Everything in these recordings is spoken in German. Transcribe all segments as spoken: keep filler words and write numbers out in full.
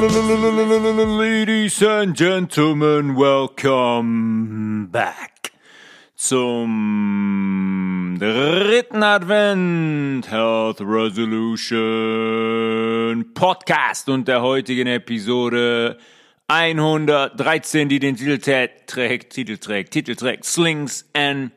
Ladies and Gentlemen, welcome back zum dritten Advent Health Resolution Podcast und der heutigen Episode hundertdreizehn, die den Titel trägt, Titel trägt, Titel trägt Slings and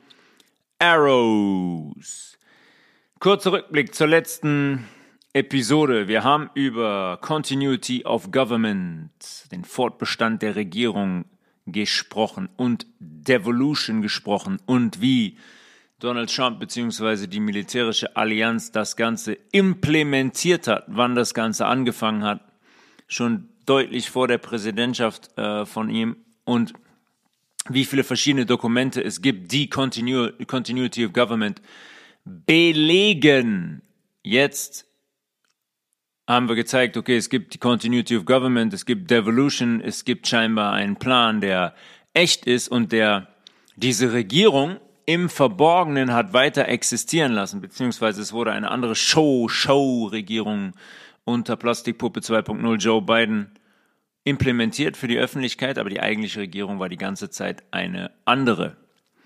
Arrows. Kurzer Rückblick zur letzten Episode. Wir haben über Continuity of Government, den Fortbestand der Regierung gesprochen und Devolution gesprochen und wie Donald Trump bzw. die militärische Allianz das Ganze implementiert hat, wann das Ganze angefangen hat, schon deutlich vor der Präsidentschaft äh, von ihm und wie viele verschiedene Dokumente es gibt, die Continu- Continuity of Government belegen. Jetzt haben wir gezeigt, okay, es gibt die Continuity of Government, es gibt Devolution, es gibt scheinbar einen Plan, der echt ist und der diese Regierung im Verborgenen hat weiter existieren lassen, beziehungsweise es wurde eine andere Show, Show-Regierung unter Plastikpuppe zwei Punkt null Joe Biden implementiert für die Öffentlichkeit, aber die eigentliche Regierung war die ganze Zeit eine andere.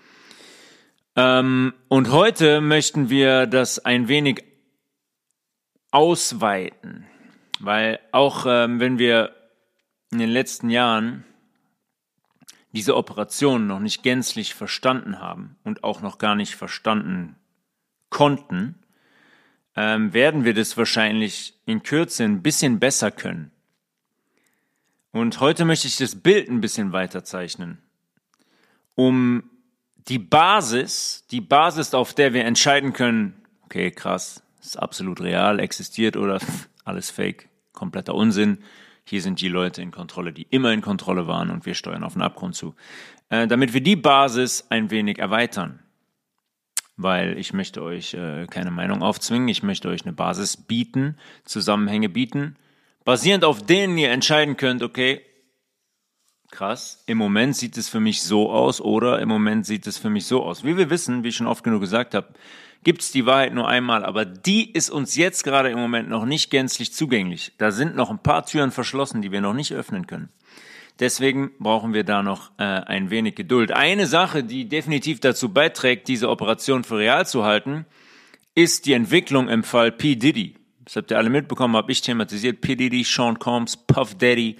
Ähm, und heute möchten wir das ein wenig ausweiten, weil auch ähm, wenn wir in den letzten Jahren diese Operation noch nicht gänzlich verstanden haben und auch noch gar nicht verstanden konnten, ähm, werden wir das wahrscheinlich in Kürze ein bisschen besser können. Und heute möchte ich das Bild ein bisschen weiter zeichnen, um die Basis, die Basis, auf der wir entscheiden können, okay, krass, ist absolut real, existiert oder alles Fake, kompletter Unsinn. Hier sind die Leute in Kontrolle, die immer in Kontrolle waren und wir steuern auf den Abgrund zu. Äh, damit wir die Basis ein wenig erweitern, weil ich möchte euch äh, keine Meinung aufzwingen, ich möchte euch eine Basis bieten, Zusammenhänge bieten, basierend auf denen ihr entscheiden könnt, okay, krass, im Moment sieht es für mich so aus oder im Moment sieht es für mich so aus. Wie wir wissen, wie ich schon oft genug gesagt habe, gibt es die Wahrheit nur einmal, aber die ist uns jetzt gerade im Moment noch nicht gänzlich zugänglich. Da sind noch ein paar Türen verschlossen, die wir noch nicht öffnen können. Deswegen brauchen wir da noch äh, ein wenig Geduld. Eine Sache, die definitiv dazu beiträgt, diese Operation für real zu halten, ist die Entwicklung im Fall P. Diddy. Das habt ihr alle mitbekommen, habe ich thematisiert. P. Diddy, Sean Combs, Puff Daddy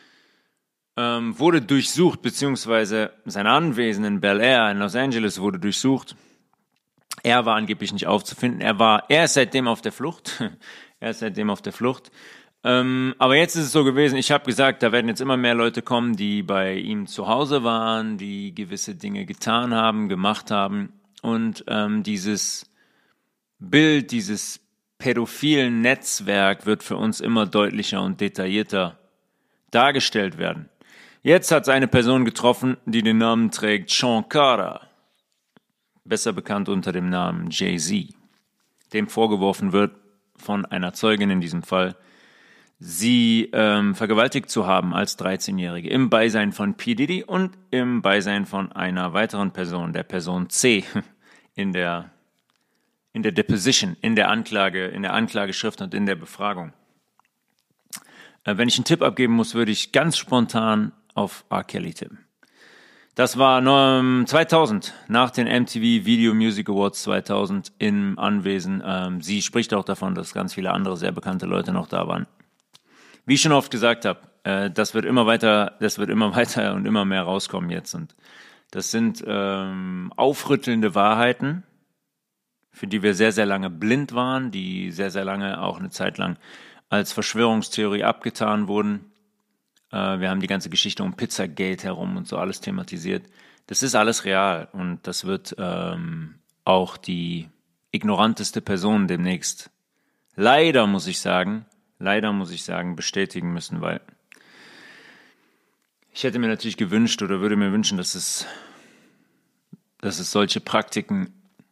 ähm, wurde durchsucht, beziehungsweise sein Anwesen in Bel Air in Los Angeles wurde durchsucht. Er war angeblich nicht aufzufinden. Er war, er ist seitdem auf der Flucht. er ist seitdem auf der Flucht. Ähm, aber jetzt ist es so gewesen, ich habe gesagt, da werden jetzt immer mehr Leute kommen, die bei ihm zu Hause waren, die gewisse Dinge getan haben, gemacht haben. Und ähm, dieses Bild, dieses pädophilen Netzwerk wird für uns immer deutlicher und detaillierter dargestellt werden. Jetzt hat es eine Person getroffen, die den Namen trägt Sean Carter, besser bekannt unter dem Namen Jay-Z, dem vorgeworfen wird von einer Zeugin in diesem Fall, sie ähm, vergewaltigt zu haben als dreizehnjährige im Beisein von P. Diddy und im Beisein von einer weiteren Person, der Person C, in der in der Deposition, in der Anklage, in der Anklageschrift und in der Befragung. Äh, wenn ich einen Tipp abgeben muss, würde ich ganz spontan auf R. Kelly tippen. Das war zweitausend, nach den M T V Video Music Awards zweitausend im Anwesen. Ähm, sie spricht auch davon, dass ganz viele andere sehr bekannte Leute noch da waren. Wie ich schon oft gesagt habe, äh, das wird immer weiter, das wird immer weiter und immer mehr rauskommen jetzt. Und das sind ähm, aufrüttelnde Wahrheiten, für die wir sehr, sehr lange blind waren, die sehr, sehr lange auch eine Zeit lang als Verschwörungstheorie abgetan wurden. Wir haben die ganze Geschichte um Pizzagate herum und so alles thematisiert. Das ist alles real und das wird ähm, auch die ignoranteste Person demnächst leider, muss ich sagen, leider muss ich sagen, bestätigen müssen, weil ich hätte mir natürlich gewünscht oder würde mir wünschen, dass es, dass es solche Praktiken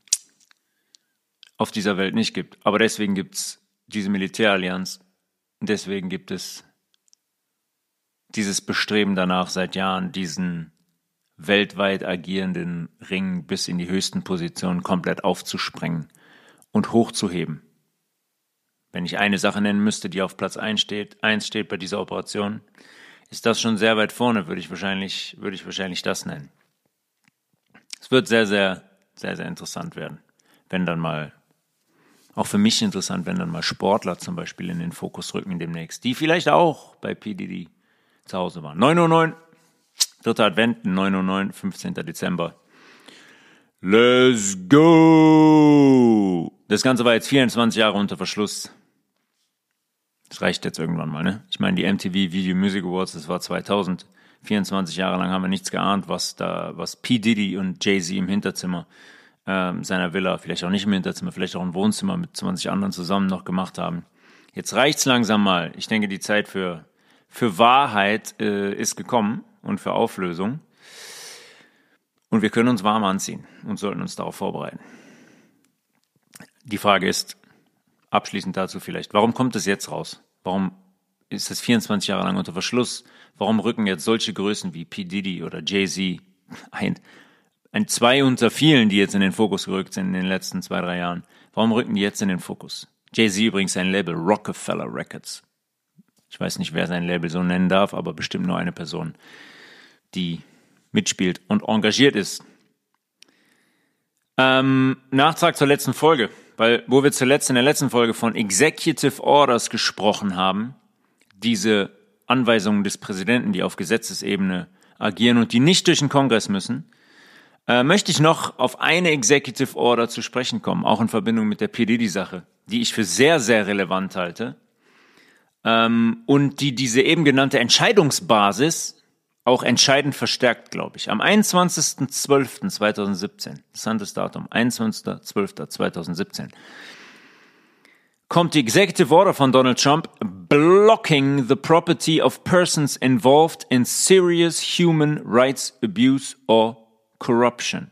auf dieser Welt nicht gibt. Aber deswegen gibt es diese Militärallianz und deswegen gibt es dieses Bestreben danach seit Jahren, diesen weltweit agierenden Ring bis in die höchsten Positionen komplett aufzusprengen und hochzuheben. wenn ich eine Sache nennen müsste, die auf Platz eins steht, eins steht bei dieser Operation, ist das schon sehr weit vorne, würde ich wahrscheinlich, würde ich wahrscheinlich das nennen. Es wird sehr, sehr, sehr, sehr interessant werden, wenn dann mal, auch für mich interessant, wenn dann mal Sportler zum Beispiel in den Fokus rücken demnächst, die vielleicht auch bei P. Diddy zu Hause waren. neun Uhr neun, dritter Advent, neun Uhr neun, fünfzehnter Dezember. Let's go! Das Ganze war jetzt vierundzwanzig Jahre unter Verschluss. Das reicht jetzt irgendwann mal, ne? Ich meine, die M T V Video Music Awards, das war zweitausend. vierundzwanzig Jahre lang haben wir nichts geahnt, was da, was P. Diddy und Jay-Z im Hinterzimmer ähm, seiner Villa, vielleicht auch nicht im Hinterzimmer, vielleicht auch im Wohnzimmer mit zwanzig anderen zusammen noch gemacht haben. Jetzt reicht's langsam mal. Ich denke, die Zeit für, für Wahrheit äh, ist gekommen und für Auflösung. Und wir können uns warm anziehen und sollten uns darauf vorbereiten. Die Frage ist, abschließend dazu vielleicht, warum kommt es jetzt raus? Warum ist es vierundzwanzig Jahre lang unter Verschluss? Warum rücken jetzt solche Größen wie P. Diddy oder Jay-Z, ein, ein zwei unter vielen, die jetzt in den Fokus gerückt sind in den letzten zwei, drei Jahren, warum rücken die jetzt in den Fokus? Jay-Z übrigens sein Label Rockefeller Records. Ich weiß nicht, wer sein Label so nennen darf, aber bestimmt nur eine Person, die mitspielt und engagiert ist. Ähm, Nachtrag zur letzten Folge, weil wo wir zuletzt in der letzten Folge von Executive Orders gesprochen haben, diese Anweisungen des Präsidenten, die auf Gesetzesebene agieren und die nicht durch den Kongress müssen, äh, möchte ich noch auf eine Executive Order zu sprechen kommen, auch in Verbindung mit der P. Diddy-Sache, die ich für sehr, sehr relevant halte ähm, und die diese eben genannte Entscheidungsbasis auch entscheidend verstärkt, glaube ich. Am einundzwanzigster zwölfter zweitausendsiebzehn, interessantes Datum, einundzwanzigster zwölfter zweitausendsiebzehn, kommt die Executive Order von Donald Trump blocking the property of persons involved in serious human rights abuse or corruption.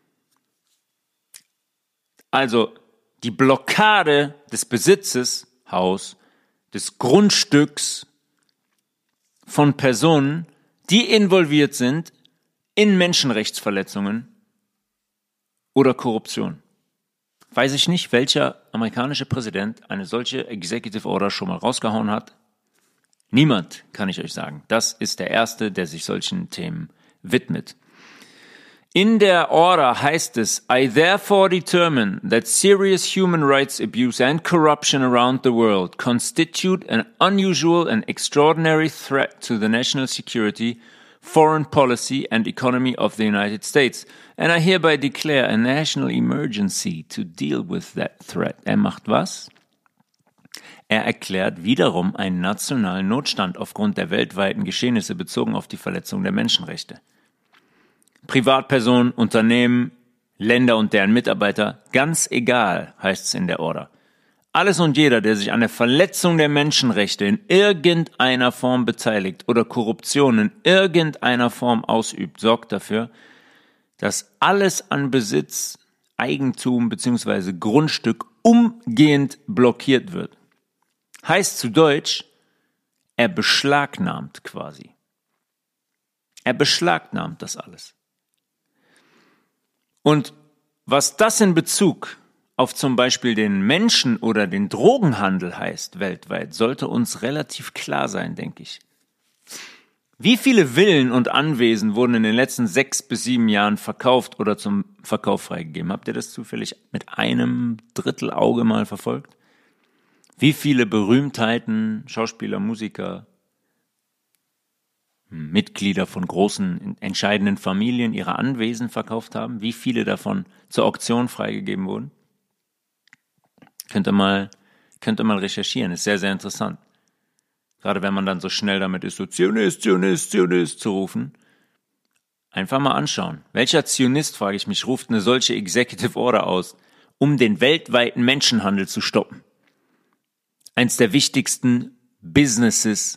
Also die Blockade des Besitzes, Haus, des Grundstücks von Personen, die involviert sind in Menschenrechtsverletzungen oder Korruption. Weiß ich nicht, welcher amerikanische Präsident eine solche Executive Order schon mal rausgehauen hat. Niemand, kann ich euch sagen. Das ist der Erste, der sich solchen Themen widmet. In der Order heißt es, I therefore determine that serious human rights abuse and corruption around the world constitute an unusual and extraordinary threat to the national security, foreign policy and economy of the United States. And I hereby declare a national emergency to deal with that threat. Er macht was? Er erklärt wiederum einen nationalen Notstand aufgrund der weltweiten Geschehnisse bezogen auf die Verletzung der Menschenrechte. Privatpersonen, Unternehmen, Länder und deren Mitarbeiter, ganz egal, heißt es in der Order. Alles und jeder, der sich an der Verletzung der Menschenrechte in irgendeiner Form beteiligt oder Korruption in irgendeiner Form ausübt, sorgt dafür, dass alles an Besitz, Eigentum bzw. Grundstück umgehend blockiert wird. Heißt zu Deutsch, er beschlagnahmt quasi. Er beschlagnahmt das alles. Und was das in Bezug auf zum Beispiel den Menschen- oder den Drogenhandel heißt weltweit, sollte uns relativ klar sein, denke ich. Wie viele Villen und Anwesen wurden in den letzten sechs bis sieben Jahren verkauft oder zum Verkauf freigegeben? Habt ihr das zufällig mit einem Drittel Auge mal verfolgt? Wie viele Berühmtheiten, Schauspieler, Musiker, Mitglieder von großen, entscheidenden Familien ihre Anwesen verkauft haben? Wie viele davon zur Auktion freigegeben wurden? Könnt ihr mal, könnt ihr mal recherchieren, ist sehr, sehr interessant. Gerade wenn man dann so schnell damit ist, so Zionist, Zionist, Zionist zu rufen. Einfach mal anschauen. Welcher Zionist, frage ich mich, ruft eine solche Executive Order aus, um den weltweiten Menschenhandel zu stoppen? Eins der wichtigsten Businesses,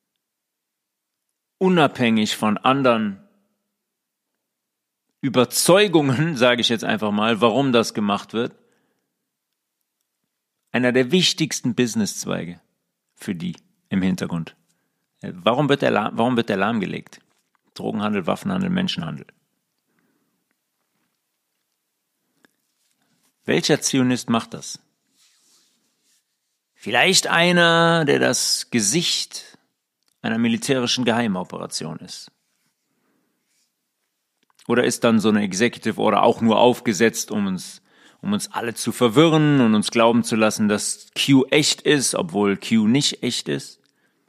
unabhängig von anderen Überzeugungen, sage ich jetzt einfach mal, warum das gemacht wird. Einer der wichtigsten Businesszweige für die im Hintergrund. Warum wird der, warum wird der lahmgelegt? Drogenhandel, Waffenhandel, Menschenhandel. Welcher Zionist macht das? Vielleicht einer, der das Gesicht einer militärischen Geheimoperation ist. Oder ist dann so eine Executive Order auch nur aufgesetzt, um uns, um uns alle zu verwirren und uns glauben zu lassen, dass Q echt ist, obwohl Q nicht echt ist?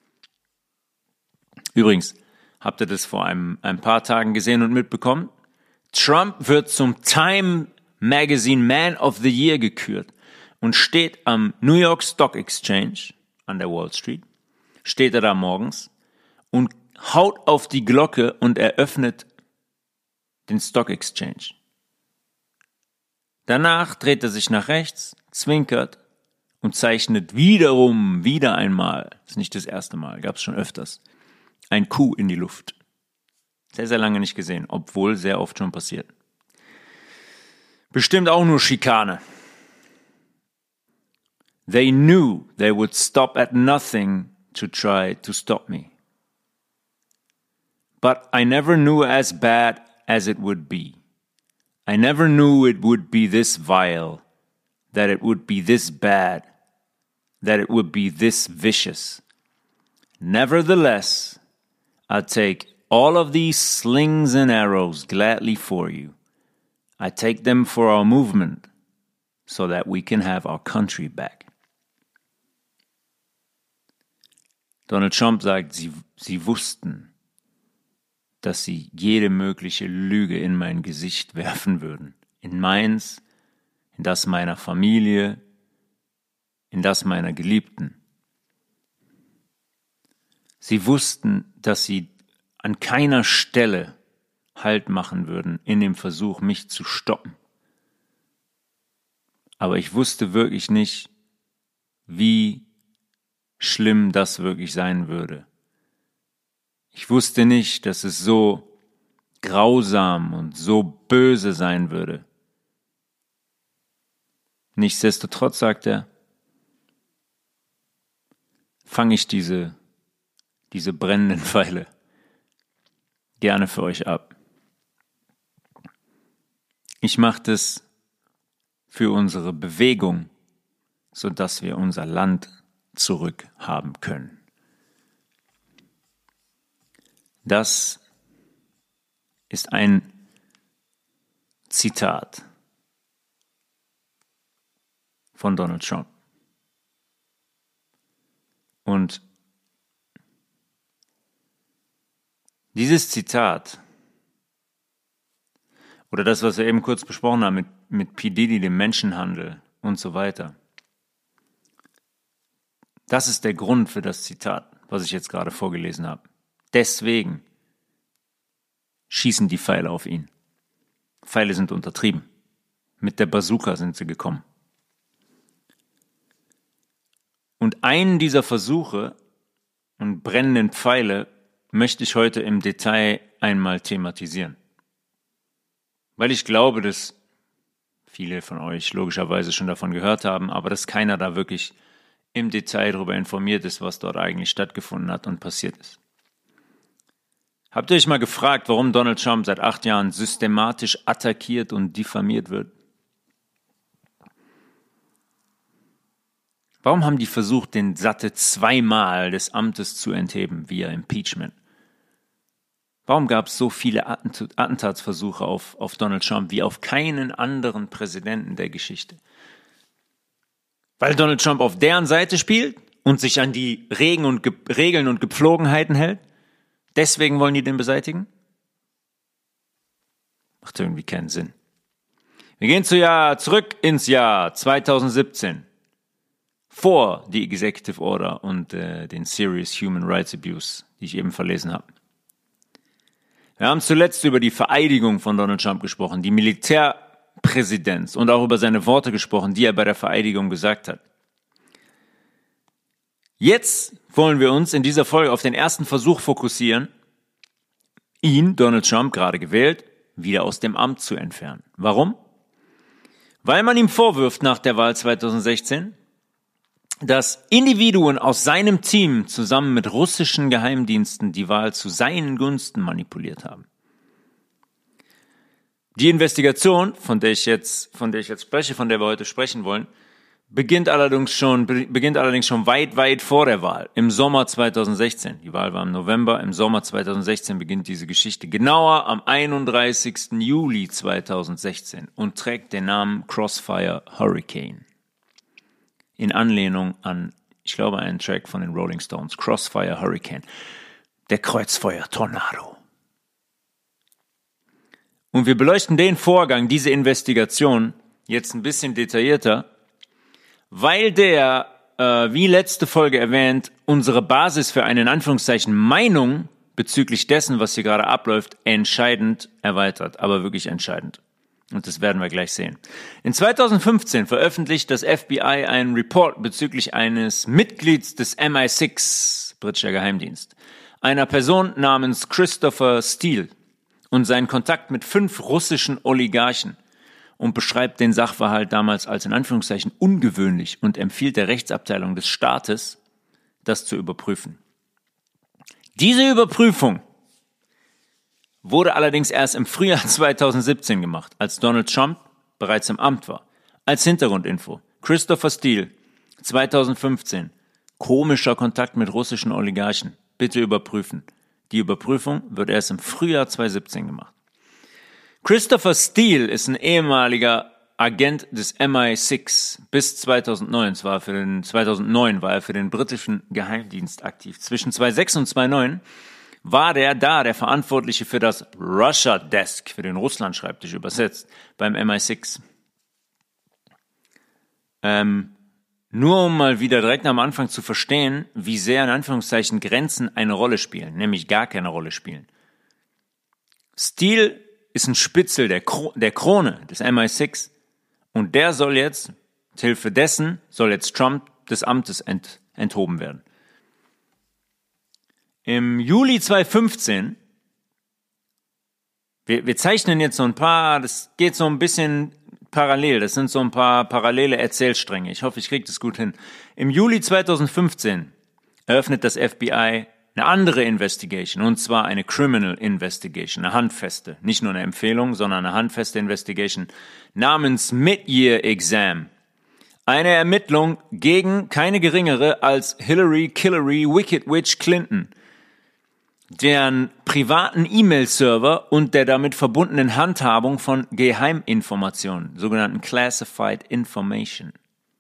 Übrigens, habt ihr das vor einem, ein paar Tagen gesehen und mitbekommen? Trump wird zum Time Magazine Man of the Year gekürt und steht am New York Stock Exchange an der Wall Street, steht er da morgens und haut auf die Glocke und eröffnet den Stock Exchange. Danach dreht er sich nach rechts, zwinkert und zeichnet wiederum, wieder einmal, das ist nicht das erste Mal, gab es schon öfters, ein Q in die Luft. Sehr, sehr lange nicht gesehen, obwohl sehr oft schon passiert. Bestimmt auch nur Schikane. They knew they would stop at nothing to try to stop me. But I never knew as bad as it would be. I never knew it would be this vile, that it would be this bad, that it would be this vicious. Nevertheless, I take all of these slings and arrows gladly for you. I take them for our movement, so that we can have our country back. Donald Trump sagt, sie, sie wussten, dass sie jede mögliche Lüge in mein Gesicht werfen würden. In meins, in das meiner Familie, in das meiner Geliebten. Sie wussten, dass sie an keiner Stelle Halt machen würden in dem Versuch, mich zu stoppen. Aber ich wusste wirklich nicht, wie schlimm das wirklich sein würde. Ich wusste nicht, dass es so grausam und so böse sein würde. Nichtsdestotrotz, sagt er, fange ich diese, diese brennenden Pfeile gerne für euch ab. Ich mache das für unsere Bewegung, sodass wir unser Land zurückhaben können. Das ist ein Zitat von Donald Trump. Und dieses Zitat oder das, was wir eben kurz besprochen haben mit, mit P. Diddy, dem Menschenhandel und so weiter, das ist der Grund für das Zitat, was ich jetzt gerade vorgelesen habe. Deswegen schießen die Pfeile auf ihn. Pfeile sind untertrieben. Mit der Bazooka sind sie gekommen. Und einen dieser Versuche und brennenden Pfeile möchte ich heute im Detail einmal thematisieren. Weil ich glaube, dass viele von euch logischerweise schon davon gehört haben, aber dass keiner da wirklich im Detail darüber informiert ist, was dort eigentlich stattgefunden hat und passiert ist. Habt ihr euch mal gefragt, warum Donald Trump seit acht Jahren systematisch attackiert und diffamiert wird? Warum haben die versucht, den satte zweimal des Amtes zu entheben via Impeachment? Warum gab es so viele Attentatsversuche auf, auf Donald Trump wie auf keinen anderen Präsidenten der Geschichte? Weil Donald Trump auf deren Seite spielt und sich an die Regeln und, Ge- Regeln und Gepflogenheiten hält? Deswegen wollen die den beseitigen? Macht irgendwie keinen Sinn. Wir gehen zu Jahr, zurück ins Jahr zweitausendsiebzehn. Vor die Executive Order und äh, den Serious Human Rights Abuse, die ich eben verlesen habe. Wir haben zuletzt über die Vereidigung von Donald Trump gesprochen, die Militärpräsidenz und auch über seine Worte gesprochen, die er bei der Vereidigung gesagt hat. Jetzt wollen wir uns in dieser Folge auf den ersten Versuch fokussieren, ihn, Donald Trump, gerade gewählt, wieder aus dem Amt zu entfernen. Warum? Weil man ihm vorwirft nach der Wahl zweitausendsechzehn, dass Individuen aus seinem Team zusammen mit russischen Geheimdiensten die Wahl zu seinen Gunsten manipuliert haben. Die Investigation, von der ich jetzt, von der ich jetzt spreche, von der wir heute sprechen wollen, beginnt allerdings schon, beginnt allerdings schon weit, weit vor der Wahl, im Sommer zweitausendsechzehn. Die Wahl war im November, im Sommer zweitausendsechzehn beginnt diese Geschichte. Genauer am einunddreißigsten Juli zweitausendsechzehn und trägt den Namen Crossfire Hurricane. In Anlehnung an, ich glaube, einen Track von den Rolling Stones, Crossfire Hurricane, der Kreuzfeuer-Tornado. Und wir beleuchten den Vorgang, diese Investigation, jetzt ein bisschen detaillierter, weil der, äh, wie letzte Folge erwähnt, unsere Basis für eine in Anführungszeichen Meinung bezüglich dessen, was hier gerade abläuft, entscheidend erweitert, aber wirklich entscheidend. Und das werden wir gleich sehen. In zweitausendfünfzehn veröffentlicht das F B I einen Report bezüglich eines Mitglieds des M I sechs, britischer Geheimdienst, einer Person namens Christopher Steele und seinen Kontakt mit fünf russischen Oligarchen und beschreibt den Sachverhalt damals als in Anführungszeichen ungewöhnlich und empfiehlt der Rechtsabteilung des Staates, das zu überprüfen. Diese Überprüfung wurde allerdings erst im Frühjahr zweitausendsiebzehn gemacht, als Donald Trump bereits im Amt war. Als Hintergrundinfo: Christopher Steele, zweitausendfünfzehn, komischer Kontakt mit russischen Oligarchen. Bitte überprüfen. Die Überprüfung wird erst im Frühjahr zweitausendsiebzehn gemacht. Christopher Steele ist ein ehemaliger Agent des M I sechs bis zweitausendneun. Zwar für den, zweitausendneun war er für den britischen Geheimdienst aktiv. Zwischen zweitausendsechs und zweitausendneun war der da der Verantwortliche für das Russia Desk, für den Russland-Schreibtisch übersetzt, beim M I sechs. Ähm, nur um mal wieder direkt am Anfang zu verstehen, wie sehr in Anführungszeichen Grenzen eine Rolle spielen, nämlich gar keine Rolle spielen. Steele ist ein Spitzel der, Kro- der Krone des M I sechs und der soll jetzt, mit Hilfe dessen, soll jetzt Trump des Amtes ent- enthoben werden. Im Juli zweitausendfünfzehn, wir, wir zeichnen jetzt so ein paar, das geht so ein bisschen parallel, das sind so ein paar parallele Erzählstränge. Ich hoffe, ich kriege das gut hin. Im Juli zweitausendfünfzehn eröffnet das F B I eine andere Investigation, und zwar eine Criminal Investigation, eine handfeste, nicht nur eine Empfehlung, sondern eine handfeste Investigation namens Mid-Year Exam. Eine Ermittlung gegen keine geringere als Hillary Killary Wicked Witch Clinton, deren privaten E-Mail-Server und der damit verbundenen Handhabung von Geheiminformationen, sogenannten Classified Information.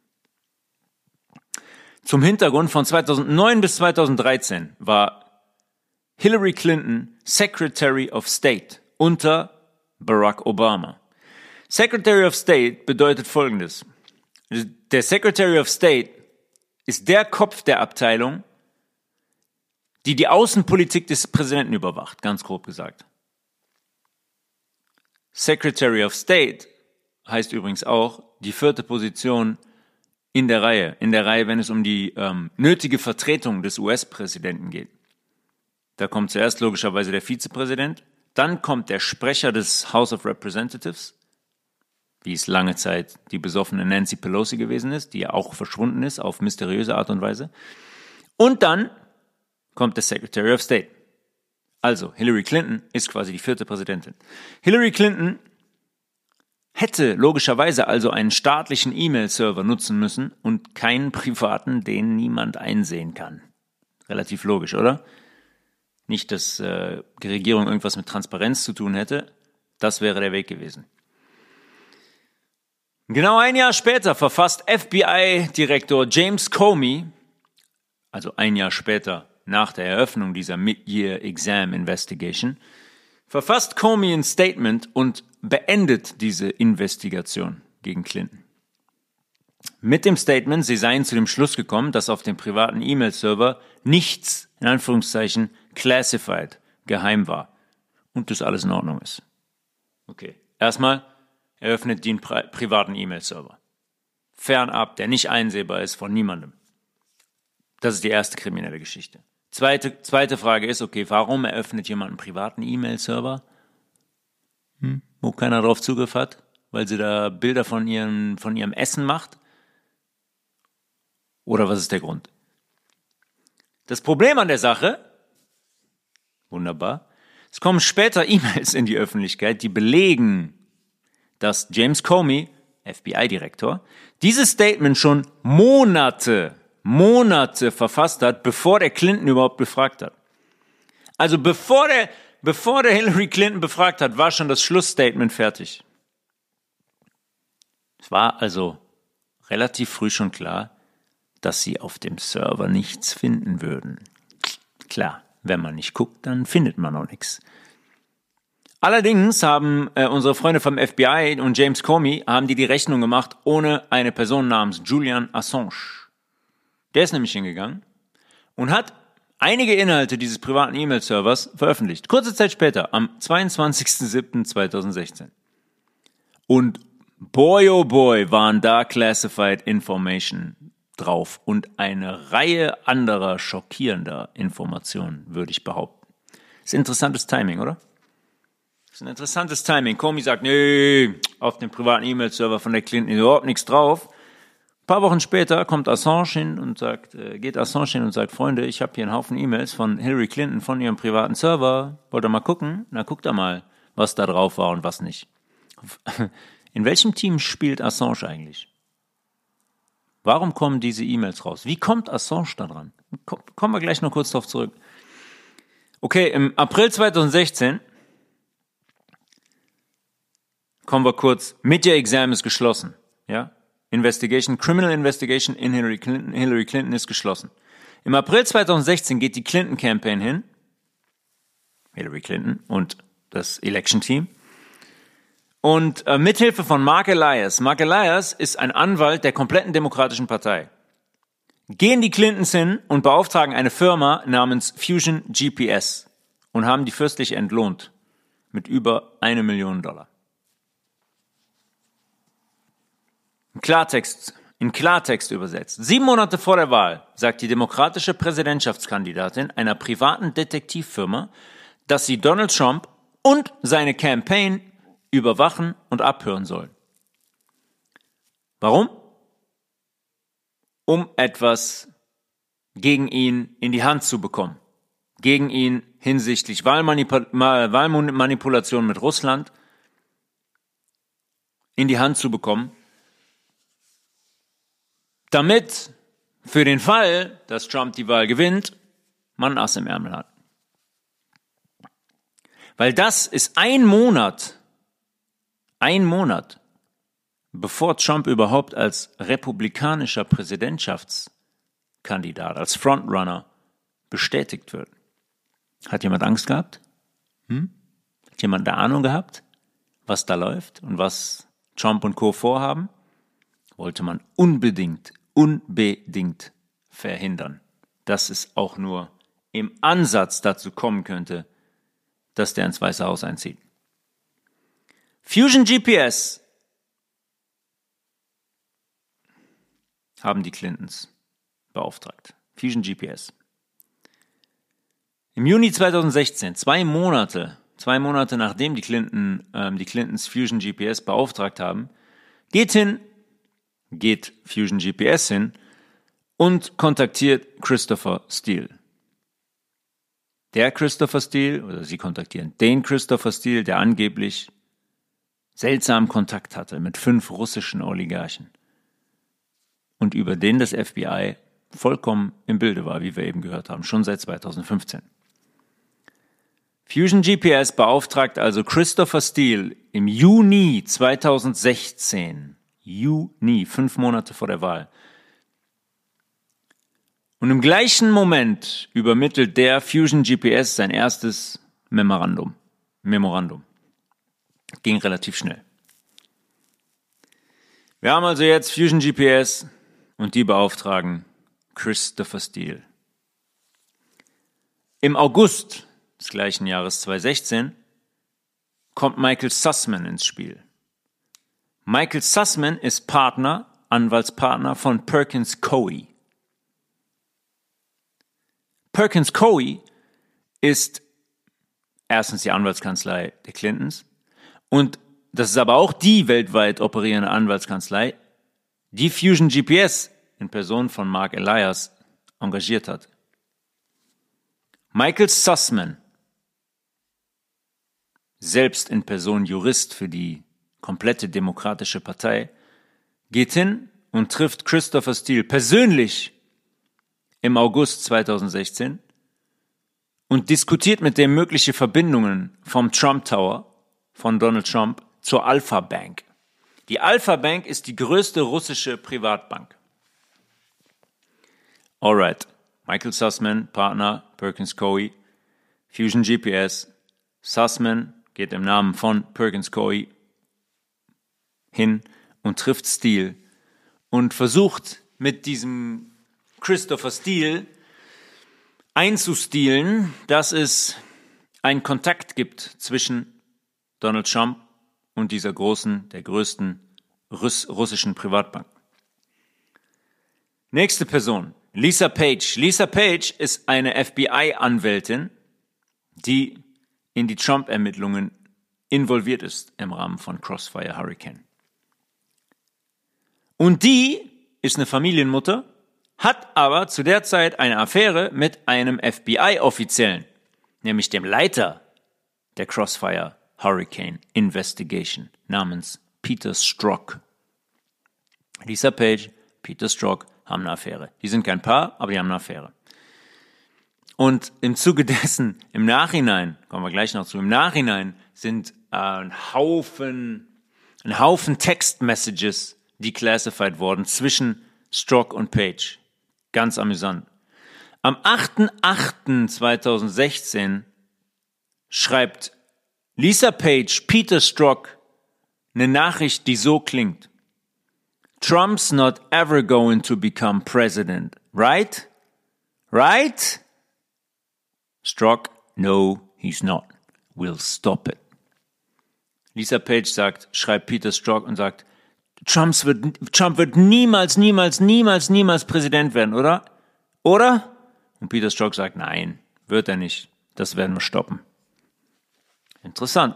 Zum Hintergrund: von zweitausendneun bis zweitausenddreizehn war Hillary Clinton Secretary of State unter Barack Obama. Secretary of State bedeutet Folgendes: Der Secretary of State ist der Kopf der Abteilung, die die Außenpolitik des Präsidenten überwacht, ganz grob gesagt. Secretary of State heißt übrigens auch die vierte Position in der Reihe, in der Reihe, wenn es um die ähm, nötige Vertretung des U S-Präsidenten geht. Da kommt zuerst logischerweise der Vizepräsident, dann kommt der Sprecher des House of Representatives, wie es lange Zeit die besoffene Nancy Pelosi gewesen ist, die ja auch verschwunden ist auf mysteriöse Art und Weise. Und dann kommt der Secretary of State. Also, Hillary Clinton ist quasi die vierte Präsidentin. Hillary Clinton hätte logischerweise also einen staatlichen E-Mail-Server nutzen müssen und keinen privaten, den niemand einsehen kann. Relativ logisch, oder? Nicht, dass äh, die Regierung irgendwas mit Transparenz zu tun hätte. Das wäre der Weg gewesen. Genau ein Jahr später verfasst F B I-Direktor James Comey, also ein Jahr später nach der Eröffnung dieser Mid-Year Exam Investigation, verfasst Comey ein Statement und beendet diese Investigation gegen Clinton. Mit dem Statement, sie seien zu dem Schluss gekommen, dass auf dem privaten E-Mail-Server nichts, in Anführungszeichen, classified, geheim war und das alles in Ordnung ist. Okay, erstmal eröffnet den pri- privaten E-Mail-Server. Fernab, der nicht einsehbar ist von niemandem. Das ist die erste kriminelle Geschichte. Zweite, zweite Frage ist, okay, warum eröffnet jemand einen privaten E-Mail-Server, hm, wo keiner drauf Zugriff hat, weil sie da Bilder von ihrem, von ihrem Essen macht? Oder was ist der Grund? Das Problem an der Sache, wunderbar, es kommen später E-Mails in die Öffentlichkeit, die belegen, dass James Comey F B I-Direktor, dieses Statement schon Monate, Monate verfasst hat, bevor der Clinton überhaupt befragt hat. Also bevor der, bevor der Hillary Clinton befragt hat, war schon das Schlussstatement fertig. Es war also relativ früh schon klar, dass sie auf dem Server nichts finden würden. Klar, wenn man nicht guckt, dann findet man auch nichts. Allerdings haben äh, unsere Freunde vom F B I und James Comey haben die die Rechnung gemacht ohne eine Person namens Julian Assange. Der ist nämlich hingegangen und hat einige Inhalte dieses privaten E-Mail-Servers veröffentlicht. Kurze Zeit später, am zweiundzwanzigsten siebten zweitausendsechzehn. Und boy oh boy waren da Classified Information drauf und eine Reihe anderer schockierender Informationen, würde ich behaupten. Ist interessantes Timing, oder? Ist ein interessantes Timing. Comey sagt, nee, auf dem privaten E-Mail-Server von der Clinton ist überhaupt nichts drauf. Ein paar Wochen später kommt Assange hin und sagt, äh, geht Assange hin und sagt, Freunde, ich habe hier einen Haufen E-Mails von Hillary Clinton von ihrem privaten Server. Wollt ihr mal gucken? Na, guckt da mal, was da drauf war und was nicht. In welchem Team spielt Assange eigentlich? Warum kommen diese E-Mails raus? Wie kommt Assange da dran? Kommen wir gleich noch kurz darauf zurück. Okay, im April zweitausendsechzehn kommen wir kurz, Media-Exam ist geschlossen, ja? Investigation, Criminal Investigation in Hillary Clinton, Hillary Clinton ist geschlossen. Im April zweitausendsechzehn geht die Clinton-Campaign hin, Hillary Clinton und das Election-Team, und äh, mithilfe von Mark Elias, Mark Elias ist ein Anwalt der kompletten Demokratischen Partei, gehen die Clintons hin und beauftragen eine Firma namens Fusion G P S und haben die fürstlich entlohnt mit über eine Million Dollar. In Klartext, in Klartext übersetzt. Sieben Monate vor der Wahl sagt die demokratische Präsidentschaftskandidatin einer privaten Detektivfirma, dass sie Donald Trump und seine Campaign überwachen und abhören sollen. Warum? Um etwas gegen ihn in die Hand zu bekommen. Gegen ihn hinsichtlich Wahlmanip- Wahlmanipulation mit Russland in die Hand zu bekommen, damit für den Fall, dass Trump die Wahl gewinnt, man ein Ass im Ärmel hat. Weil das ist ein Monat, ein Monat, bevor Trump überhaupt als republikanischer Präsidentschaftskandidat, als Frontrunner bestätigt wird. Hat jemand Angst gehabt? Hm? Hat jemand eine Ahnung gehabt, was da läuft und was Trump und Co. vorhaben? Wollte man unbedingt, unbedingt verhindern, dass es auch nur im Ansatz dazu kommen könnte, dass der ins Weiße Haus einzieht. Fusion G P S haben die Clintons beauftragt. Fusion G P S. Im Juni zweitausendsechzehn, zwei Monate, zwei Monate nachdem die Clinton, ähm, die Clintons Fusion G P S beauftragt haben, geht hin, geht Fusion G P S hin und kontaktiert Christopher Steele. Der Christopher Steele, oder sie kontaktieren den Christopher Steele, der angeblich seltsamen Kontakt hatte mit fünf russischen Oligarchen und über den das F B I vollkommen im Bilde war, wie wir eben gehört haben, schon seit zweitausendfünfzehn. Fusion G P S beauftragt also Christopher Steele im Juni zweitausendsechzehn, Juni, fünf Monate vor der Wahl. Und im gleichen Moment übermittelt der Fusion G P S sein erstes Memorandum. Memorandum. Ging relativ schnell. Wir haben also jetzt Fusion G P S und die beauftragen Christopher Steele. Im August des gleichen Jahres zweitausendsechzehn kommt Michael Sussman ins Spiel. Michael Sussman ist Partner, Anwaltspartner von Perkins Coie. Perkins Coie ist erstens die Anwaltskanzlei der Clintons und das ist aber auch die weltweit operierende Anwaltskanzlei, die Fusion G P S in Person von Mark Elias engagiert hat. Michael Sussman, selbst in Person Jurist für die komplette Demokratische Partei, geht hin und trifft Christopher Steele persönlich im August zweitausendsechzehn und diskutiert mit dem mögliche Verbindungen vom Trump Tower von Donald Trump zur Alpha Bank. Die Alpha Bank ist die größte russische Privatbank. Alright, Michael Sussman, Partner, Perkins Coie, Fusion G P S. Sussman geht im Namen von Perkins Coie hin und trifft Steele und versucht mit diesem Christopher Steele einzustielen, dass es einen Kontakt gibt zwischen Donald Trump und dieser großen, der größten Russ- russischen Privatbank. Nächste Person, Lisa Page. Lisa Page ist eine F B I-Anwältin, die in die Trump-Ermittlungen involviert ist im Rahmen von Crossfire Hurricane. Und die ist eine Familienmutter, hat aber zu der Zeit eine Affäre mit einem F B I-Offiziellen, nämlich dem Leiter der Crossfire Hurricane Investigation namens Peter Strzok. Lisa Page, Peter Strzok haben eine Affäre. Die sind kein Paar, aber die haben eine Affäre. Und im Zuge dessen, im Nachhinein, kommen wir gleich noch zu, im Nachhinein sind äh, ein Haufen, ein Haufen Text-Messages declassified worden zwischen Strzok und Page. Ganz amüsant. Am achter achter zweitausendsechzehn schreibt Lisa Page Peter Strzok eine Nachricht, die so klingt. Trump's not ever going to become president, right? Right? Strzok, no, he's not. We'll stop it. Lisa Page sagt, schreibt Peter Strzok und sagt, Trumps wird, Trump wird niemals, niemals, niemals, niemals Präsident werden, oder? Oder? Und Peter Strzok sagt, nein, wird er nicht. Das werden wir stoppen. Interessant.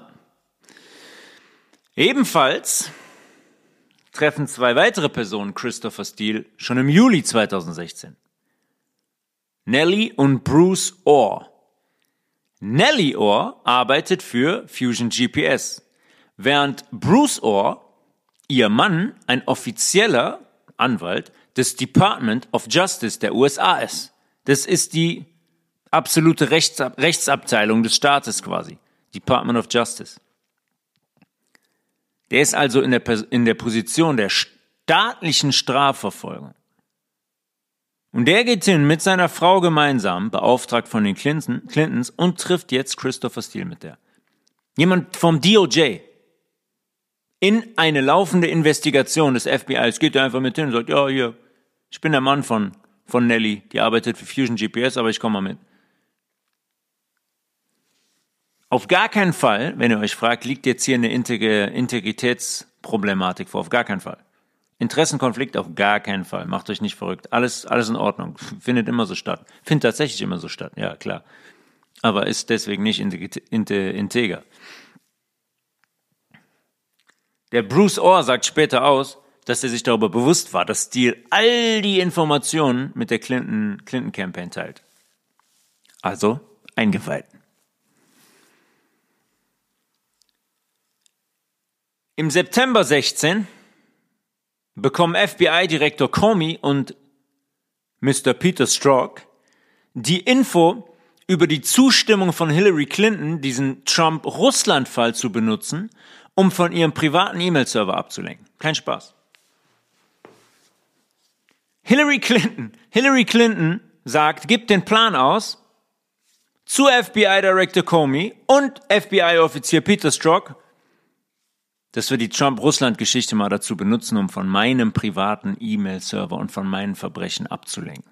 Ebenfalls treffen zwei weitere Personen Christopher Steele schon im Juli zweitausendsechzehn. Nellie und Bruce Orr. Nellie Orr arbeitet für Fusion G P S, während Bruce Orr, ihr Mann, ein offizieller Anwalt des Department of Justice der U S A ist. Das ist die absolute Rechtsab- Rechtsabteilung des Staates quasi. Department of Justice. Der ist also in der, Pers- in der Position der staatlichen Strafverfolgung. Und der geht hin mit seiner Frau gemeinsam, beauftragt von den Clinton, Clintons, und trifft jetzt Christopher Steele mit der. Jemand vom D O J. In eine laufende Investigation des F B I. Es geht er einfach mit hin und sagt, ja, hier, ich bin der Mann von, von Nellie, die arbeitet für Fusion G P S, aber ich komme mal mit. Auf gar keinen Fall, wenn ihr euch fragt, liegt jetzt hier eine Integ- Integritätsproblematik vor. Auf gar keinen Fall. Interessenkonflikt auf gar keinen Fall. Macht euch nicht verrückt. Alles, alles in Ordnung. Findet immer so statt. Findet tatsächlich immer so statt. Ja, klar. Aber ist deswegen nicht integer. Der Bruce Orr sagt später aus, dass er sich darüber bewusst war, dass Steele all die Informationen mit der Clinton, Clinton Campaign teilt. Also eingeweiht. Im September sechzehn bekommen F B I-Direktor Comey und Mister Peter Strzok die Info über die Zustimmung von Hillary Clinton, diesen Trump-Russland-Fall zu benutzen, um von ihrem privaten E-Mail-Server abzulenken. Kein Spaß. Hillary Clinton, Hillary Clinton sagt, gibt den Plan aus zu F B I-Director Comey und F B I-Offizier Peter Strzok, dass wir die Trump-Russland-Geschichte mal dazu benutzen, um von meinem privaten E-Mail-Server und von meinen Verbrechen abzulenken.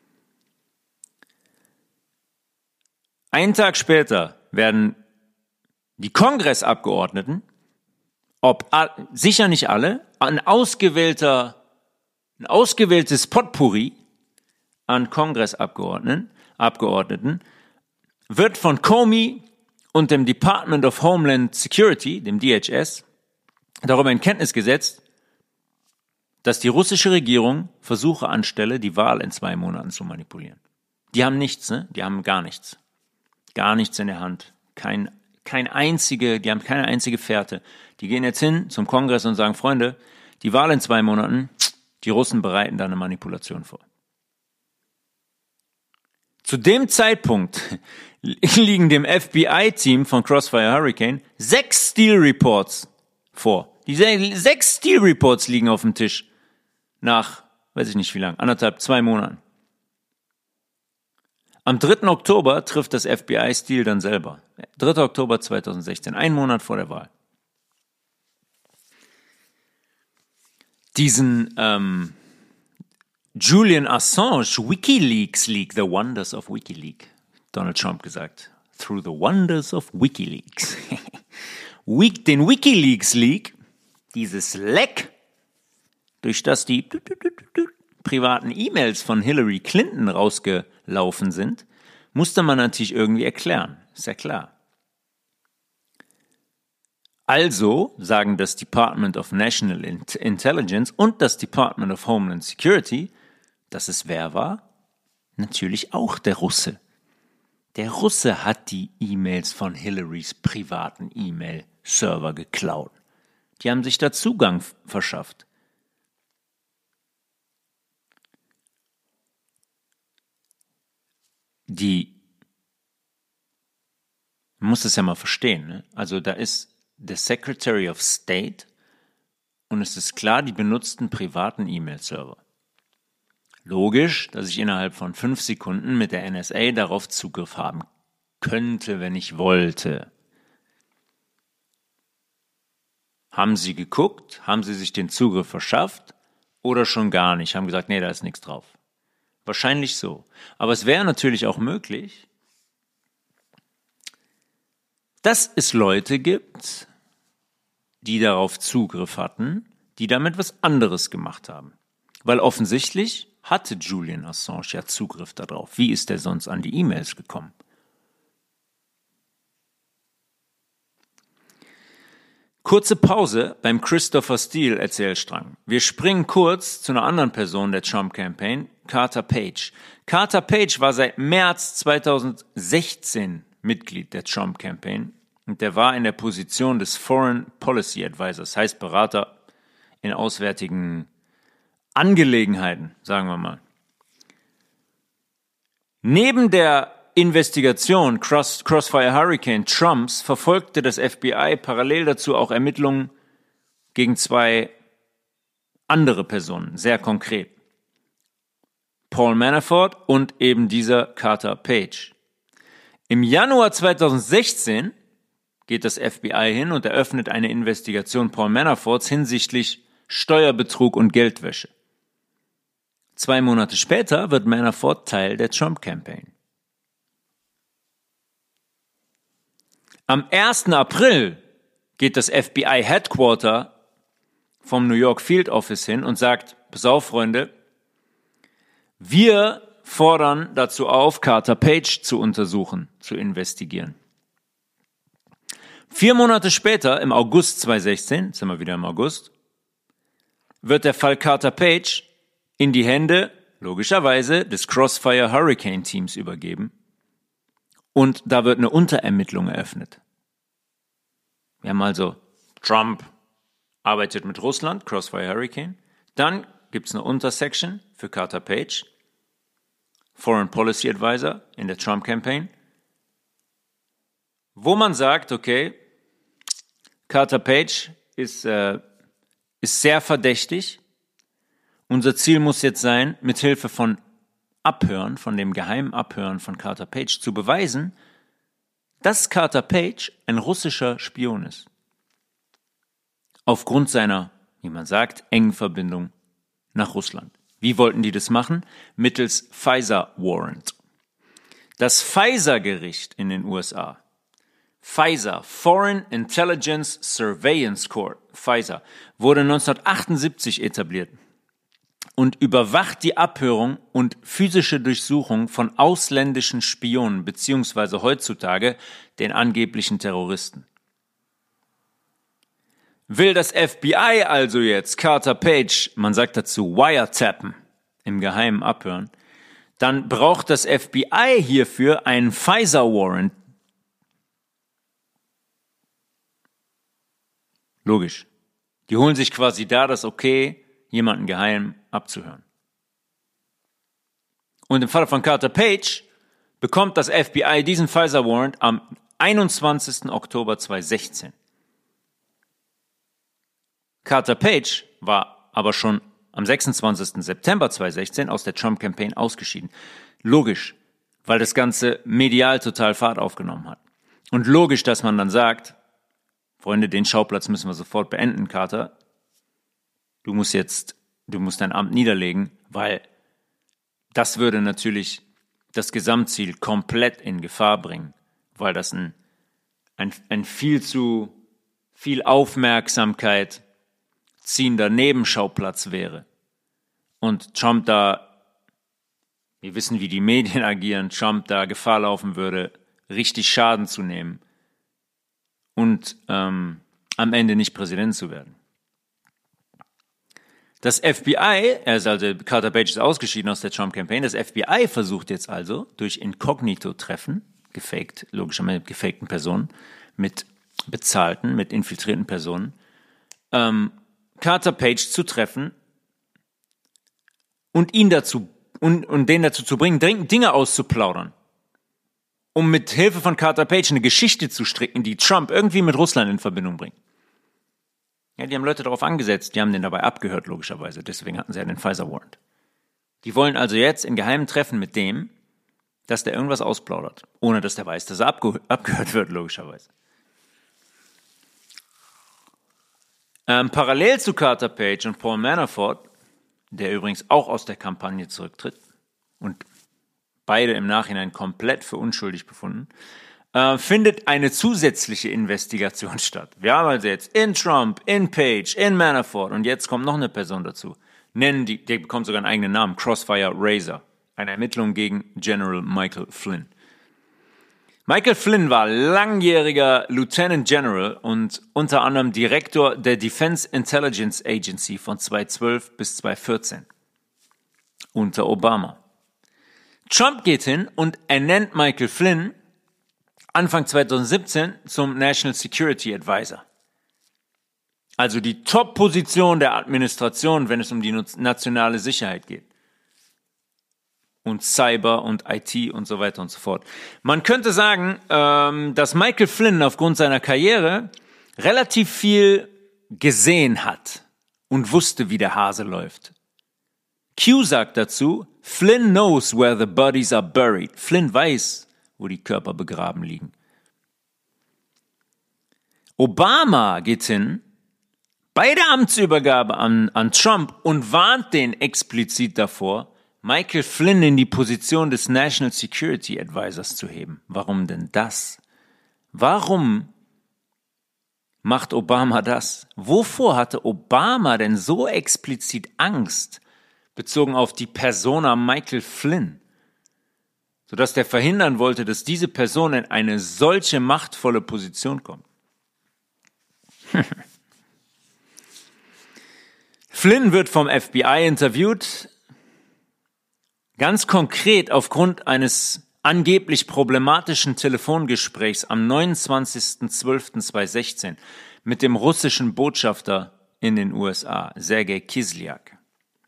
Einen Tag später werden die Kongressabgeordneten, ob sicher nicht alle, ein ausgewählter, ein ausgewähltes Potpourri an Kongressabgeordneten, Abgeordneten, wird von Comey und dem Department of Homeland Security, dem D H S, darüber in Kenntnis gesetzt, dass die russische Regierung Versuche anstelle, die Wahl in zwei Monaten zu manipulieren. Die haben nichts, ne? Die haben gar nichts. Gar nichts in der Hand. Kein, kein einzige, die haben keine einzige Fährte. Die gehen jetzt hin zum Kongress und sagen, Freunde, Die Wahl in zwei Monaten, die Russen bereiten da eine Manipulation vor. Zu dem Zeitpunkt liegen dem F B I-Team von Crossfire Hurricane sechs Steele Reports vor. Die sechs Steele Reports liegen auf dem Tisch nach, weiß ich nicht wie lang, anderthalb, zwei Monaten. Am dritten Oktober trifft das F B I Steele dann selber. dritter Oktober zweitausendsechzehn, ein Monat vor der Wahl. Diesen ähm, Julian Assange WikiLeaks Leak, The Wonders of WikiLeaks, Donald Trump gesagt. Through the wonders of WikiLeaks. Den WikiLeaks Leak, dieses Leck, durch das die privaten E-Mails von Hillary Clinton rausgelaufen sind, musste man natürlich irgendwie erklären. Ist ja klar. Also sagen das Department of National Intelligence und das Department of Homeland Security, dass es wer war? Natürlich auch der Russe. Der Russe hat die E-Mails von Hillarys privaten E-Mail-Server geklaut. Die haben sich da Zugang verschafft. Die, man muss das ja mal verstehen, ne? Also da ist der Secretary of State und es ist klar, die benutzten privaten E-Mail-Server. Logisch, dass ich innerhalb von fünf Sekunden mit der N S A darauf Zugriff haben könnte, wenn ich wollte. Haben Sie geguckt? Haben Sie sich den Zugriff verschafft? Oder schon gar nicht? Haben gesagt, nee, da ist nichts drauf. Wahrscheinlich so. Aber es wäre natürlich auch möglich, dass es Leute gibt, die darauf Zugriff hatten, die damit was anderes gemacht haben. Weil offensichtlich hatte Julian Assange ja Zugriff darauf. Wie ist er sonst an die E-Mails gekommen? Kurze Pause beim Christopher Steele Erzählstrang. Wir springen kurz zu einer anderen Person der Trump-Campaign, Carter Page. Carter Page war seit März zweitausendsechzehn Mitglied der Trump-Campaign und der war in der Position des Foreign Policy Advisors, heißt Berater in auswärtigen Angelegenheiten, sagen wir mal. Neben der Investigation Cross, Crossfire Hurricane Trumps verfolgte das F B I parallel dazu auch Ermittlungen gegen zwei andere Personen, sehr konkret. Paul Manafort und eben dieser Carter Page. Im Januar zweitausendsechzehn geht das F B I hin und eröffnet eine Investigation Paul Manaforts hinsichtlich Steuerbetrug und Geldwäsche. Zwei Monate später wird Manafort Teil der Trump-Campaign. Am ersten April geht das F B I Headquarter vom New York Field Office hin und sagt, pass auf, Freunde, wir fordern dazu auf, Carter Page zu untersuchen, zu investigieren. Vier Monate später, im August zweitausendsechzehn, jetzt sind wir wieder im August, wird der Fall Carter Page in die Hände, logischerweise, des Crossfire Hurricane Teams übergeben. Und da wird eine Unterermittlung eröffnet. Wir haben also Trump arbeitet mit Russland, Crossfire Hurricane. Dann gibt es eine Untersection für Carter Page, Foreign Policy Advisor in der Trump-Campaign, wo man sagt, okay, Carter Page ist, äh, ist sehr verdächtig. Unser Ziel muss jetzt sein, mithilfe von Abhören, von dem geheimen Abhören von Carter Page zu beweisen, dass Carter Page ein russischer Spion ist. Aufgrund seiner, wie man sagt, engen Verbindung nach Russland. Wie wollten die das machen? Mittels FISA Warrant. Das FISA-Gericht in den U S A, FISA, Foreign Intelligence Surveillance Court, FISA, wurde neunzehnhundertachtundsiebzig etabliert und überwacht die Abhörung und physische Durchsuchung von ausländischen Spionen beziehungsweise heutzutage den angeblichen Terroristen. Will das F B I also jetzt Carter Page, man sagt dazu wiretappen, im Geheimen abhören, dann braucht das F B I hierfür einen FISA-Warrant. Logisch. Die holen sich quasi da das Okay, jemanden geheim abzuhören. Und im Fall von Carter Page bekommt das F B I diesen FISA-Warrant am einundzwanzigsten Oktober zweitausendsechzehn. Carter Page war aber schon am sechsundzwanzigsten September zweitausendsechzehn aus der Trump-Campaign ausgeschieden. Logisch, weil das Ganze medial total Fahrt aufgenommen hat. Und logisch, dass man dann sagt, Freunde, den Schauplatz müssen wir sofort beenden, Carter. Du musst jetzt, du musst dein Amt niederlegen, weil das würde natürlich das Gesamtziel komplett in Gefahr bringen, weil das ein, ein, ein viel zu viel Aufmerksamkeit ziehender Nebenschauplatz wäre. Und Trump da, wir wissen, wie die Medien agieren, Trump da Gefahr laufen würde, richtig Schaden zu nehmen und ähm, am Ende nicht Präsident zu werden. Das F B I, er ist also, Carter Page ist ausgeschieden aus der Trump-Campaign, das F B I versucht jetzt also durch Inkognito-Treffen, gefaked, logischerweise mit gefakten Personen, mit bezahlten, mit infiltrierten Personen, ähm, Carter Page zu treffen und ihn dazu, und, und den dazu zu bringen, Dinge auszuplaudern, um mit Hilfe von Carter Page eine Geschichte zu stricken, die Trump irgendwie mit Russland in Verbindung bringt. Ja, die haben Leute darauf angesetzt, die haben den dabei abgehört, logischerweise. Deswegen hatten sie ja den FISA-Warrant. Die wollen also jetzt in geheimen Treffen mit dem, dass der irgendwas ausplaudert, ohne dass der weiß, dass er abge- abgehört wird, logischerweise. Ähm, parallel zu Carter Page und Paul Manafort, der übrigens auch aus der Kampagne zurücktritt und beide im Nachhinein komplett für unschuldig befunden, äh, findet eine zusätzliche Investigation statt. Wir haben also jetzt in Trump, in Page, in Manafort und jetzt kommt noch eine Person dazu. Nennen die, der bekommt sogar einen eigenen Namen, Crossfire Razor, eine Ermittlung gegen General Michael Flynn. Michael Flynn war langjähriger Lieutenant General und unter anderem Direktor der Defense Intelligence Agency von zweitausendzwölf bis zweitausendvierzehn unter Obama. Trump geht hin und ernennt Michael Flynn Anfang zweitausendsiebzehn zum National Security Advisor. Also die Top-Position der Administration, wenn es um die nationale Sicherheit geht. Und Cyber und I T und so weiter und so fort. Man könnte sagen, ähm, dass Michael Flynn aufgrund seiner Karriere relativ viel gesehen hat und wusste, wie der Hase läuft. Q sagt dazu, Flynn knows where the bodies are buried. Flynn weiß, wo die Körper begraben liegen. Obama geht hin bei der Amtsübergabe an, an Trump und warnt den explizit davor, Michael Flynn in die Position des National Security Advisors zu heben. Warum denn das? Warum macht Obama das? Wovor hatte Obama denn so explizit Angst, bezogen auf die Persona Michael Flynn, sodass der verhindern wollte, dass diese Person in eine solche machtvolle Position kommt? Flynn wird vom F B I interviewt, ganz konkret aufgrund eines angeblich problematischen Telefongesprächs am neunundzwanzigsten zwölften zweitausendsechzehn mit dem russischen Botschafter in den U S A, Sergei Kislyak.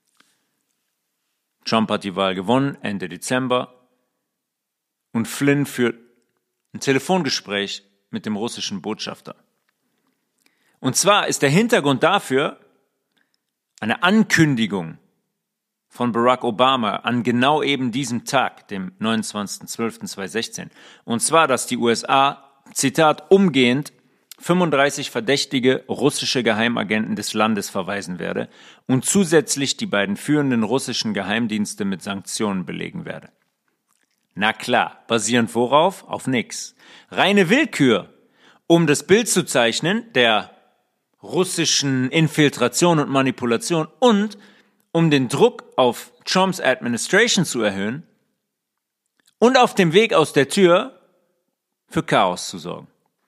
Trump hat die Wahl gewonnen, Ende Dezember, und Flynn führt ein Telefongespräch mit dem russischen Botschafter. Und zwar ist der Hintergrund dafür eine Ankündigung von Barack Obama an genau eben diesem Tag, dem neunundzwanzigsten zwölften zweitausendsechzehn. Und zwar, dass die U S A, Zitat, umgehend fünfunddreißig verdächtige russische Geheimagenten des Landes verweisen werde und zusätzlich die beiden führenden russischen Geheimdienste mit Sanktionen belegen werde. Na klar, basierend worauf? Auf nix. Reine Willkür, um das Bild zu zeichnen der russischen Infiltration und Manipulation und um den Druck auf Trumps Administration zu erhöhen und auf dem Weg aus der Tür für Chaos zu sorgen.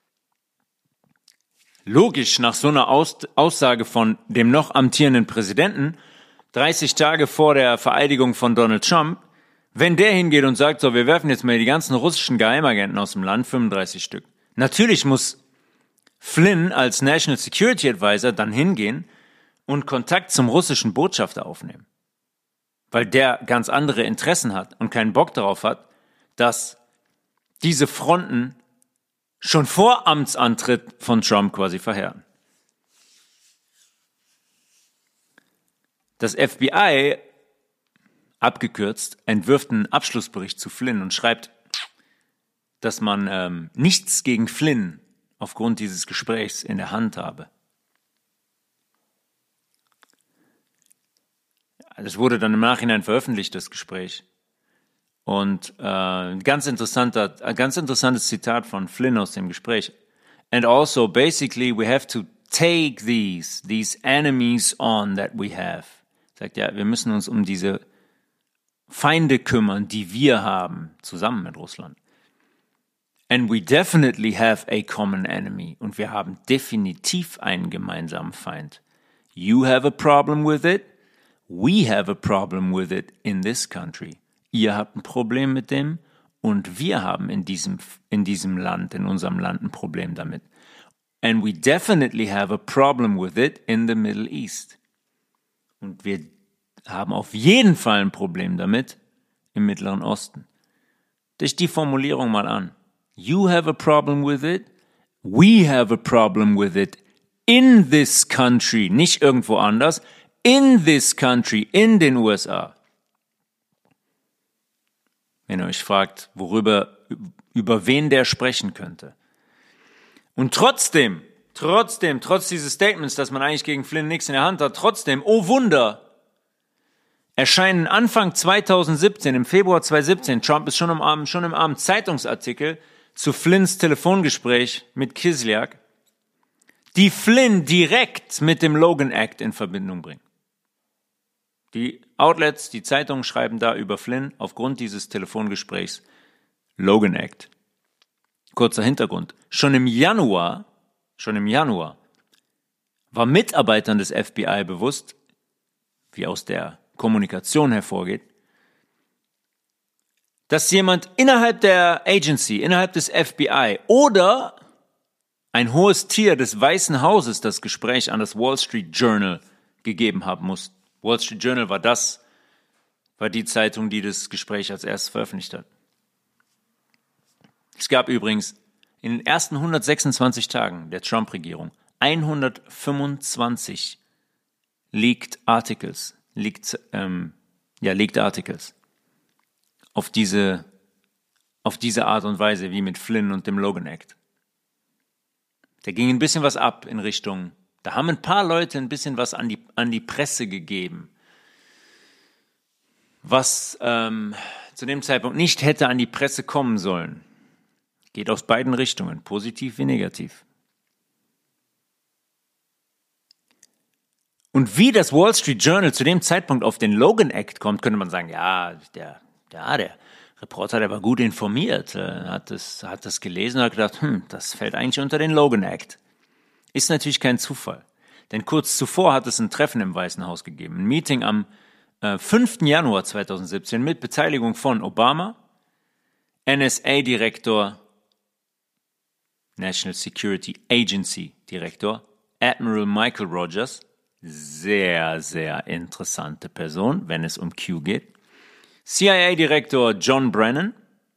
Logisch nach so einer Aus- Aussage von dem noch amtierenden Präsidenten, dreißig Tage vor der Vereidigung von Donald Trump, wenn der hingeht und sagt, so, wir werfen jetzt mal die ganzen russischen Geheimagenten aus dem Land, fünfunddreißig Stück. Natürlich muss Flynn als National Security Advisor dann hingehen und Kontakt zum russischen Botschafter aufnehmen. Weil der ganz andere Interessen hat und keinen Bock darauf hat, dass diese Fronten schon vor Amtsantritt von Trump quasi verheeren. Das F B I, abgekürzt, entwirft einen Abschlussbericht zu Flynn und schreibt, dass man ähm, nichts gegen Flynn aufgrund dieses Gesprächs in der Hand habe. Das wurde dann im Nachhinein veröffentlicht, das Gespräch. Und äh, ein ganz interessanter, ein ganz interessantes Zitat von Flynn aus dem Gespräch. And also, basically, we have to take these, these enemies on that we have. Sagt ja, wir müssen uns um diese Feinde kümmern, die wir haben, zusammen mit Russland. And we definitely have a common enemy. Und wir haben definitiv einen gemeinsamen Feind. You have a problem with it. We have a problem with it in this country. Ihr habt ein Problem mit dem und wir haben in diesem, in diesem Land, in unserem Land ein Problem damit. And we definitely have a problem with it in the Middle East. Und wir haben auf jeden Fall ein Problem damit im Mittleren Osten. Durch die Formulierung mal an. You have a problem with it. We have a problem with it in this country. Nicht irgendwo anders. In this country, in den U S A. Wenn ihr euch fragt, worüber, über wen der sprechen könnte. Und trotzdem, trotzdem, trotz dieses Statements, dass man eigentlich gegen Flynn nichts in der Hand hat, trotzdem, oh Wunder, erscheinen Anfang zwanzig siebzehn, im Februar zwanzig siebzehn, Trump ist schon am Abend, schon im Abend Zeitungsartikel zu Flynns Telefongespräch mit Kislyak, die Flynn direkt mit dem Logan Act in Verbindung bringen. Die Outlets, die Zeitungen schreiben da über Flynn aufgrund dieses Telefongesprächs Logan Act. Kurzer Hintergrund. Schon im Januar, schon im Januar war Mitarbeitern des F B I bewusst, wie aus der Kommunikation hervorgeht, dass jemand innerhalb der Agency, innerhalb des F B I oder ein hohes Tier des Weißen Hauses das Gespräch an das Wall Street Journal gegeben haben muss. Wall Street Journal war das, war die Zeitung, die das Gespräch als erstes veröffentlicht hat. Es gab übrigens in den ersten hundertsechsundzwanzig Tagen der Trump-Regierung hundertfünfundzwanzig Leaked Articles, leaked, ähm, ja, Leaked Articles auf diese, auf diese Art und Weise, wie mit Flynn und dem Logan Act. Da ging ein bisschen was ab in Richtung, da haben ein paar Leute ein bisschen was an die, an die Presse gegeben, was ähm, zu dem Zeitpunkt nicht hätte an die Presse kommen sollen. Geht aus beiden Richtungen, positiv wie negativ. Und wie das Wall Street Journal zu dem Zeitpunkt auf den Logan Act kommt, könnte man sagen, ja, der, der, der Reporter, der war gut informiert, hat das, hat das gelesen und hat gedacht, hm, das fällt eigentlich unter den Logan Act. Ist natürlich kein Zufall. Denn kurz zuvor hat es ein Treffen im Weißen Haus gegeben. Ein Meeting am äh, fünften Januar zwanzig siebzehn mit Beteiligung von Obama, N S A-Direktor, National Security Agency Direktor, Admiral Michael Rogers, sehr, sehr interessante Person, wenn es um Q geht, C I A-Direktor John Brennan.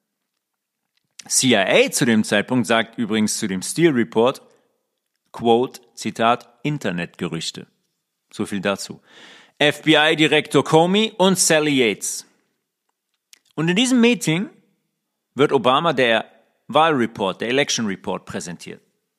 C I A zu dem Zeitpunkt sagt übrigens zu dem Steele Report, Quote, Zitat, Internetgerüchte. So viel dazu. F B I-Direktor Comey und Sally Yates. Und in diesem Meeting wird Obama der Wahlreport, der Election Report präsentiert.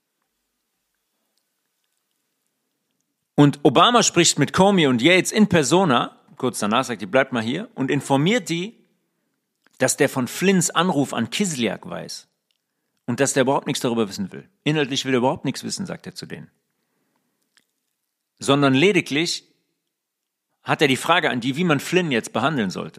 Und Obama spricht mit Comey und Yates in persona, kurz danach sagt die, bleibt mal hier, und informiert die, dass der von Flynns Anruf an Kislyak weiß. Und dass der überhaupt nichts darüber wissen will. Inhaltlich will er überhaupt nichts wissen, sagt er zu denen. Sondern lediglich hat er die Frage an die, wie man Flynn jetzt behandeln sollte.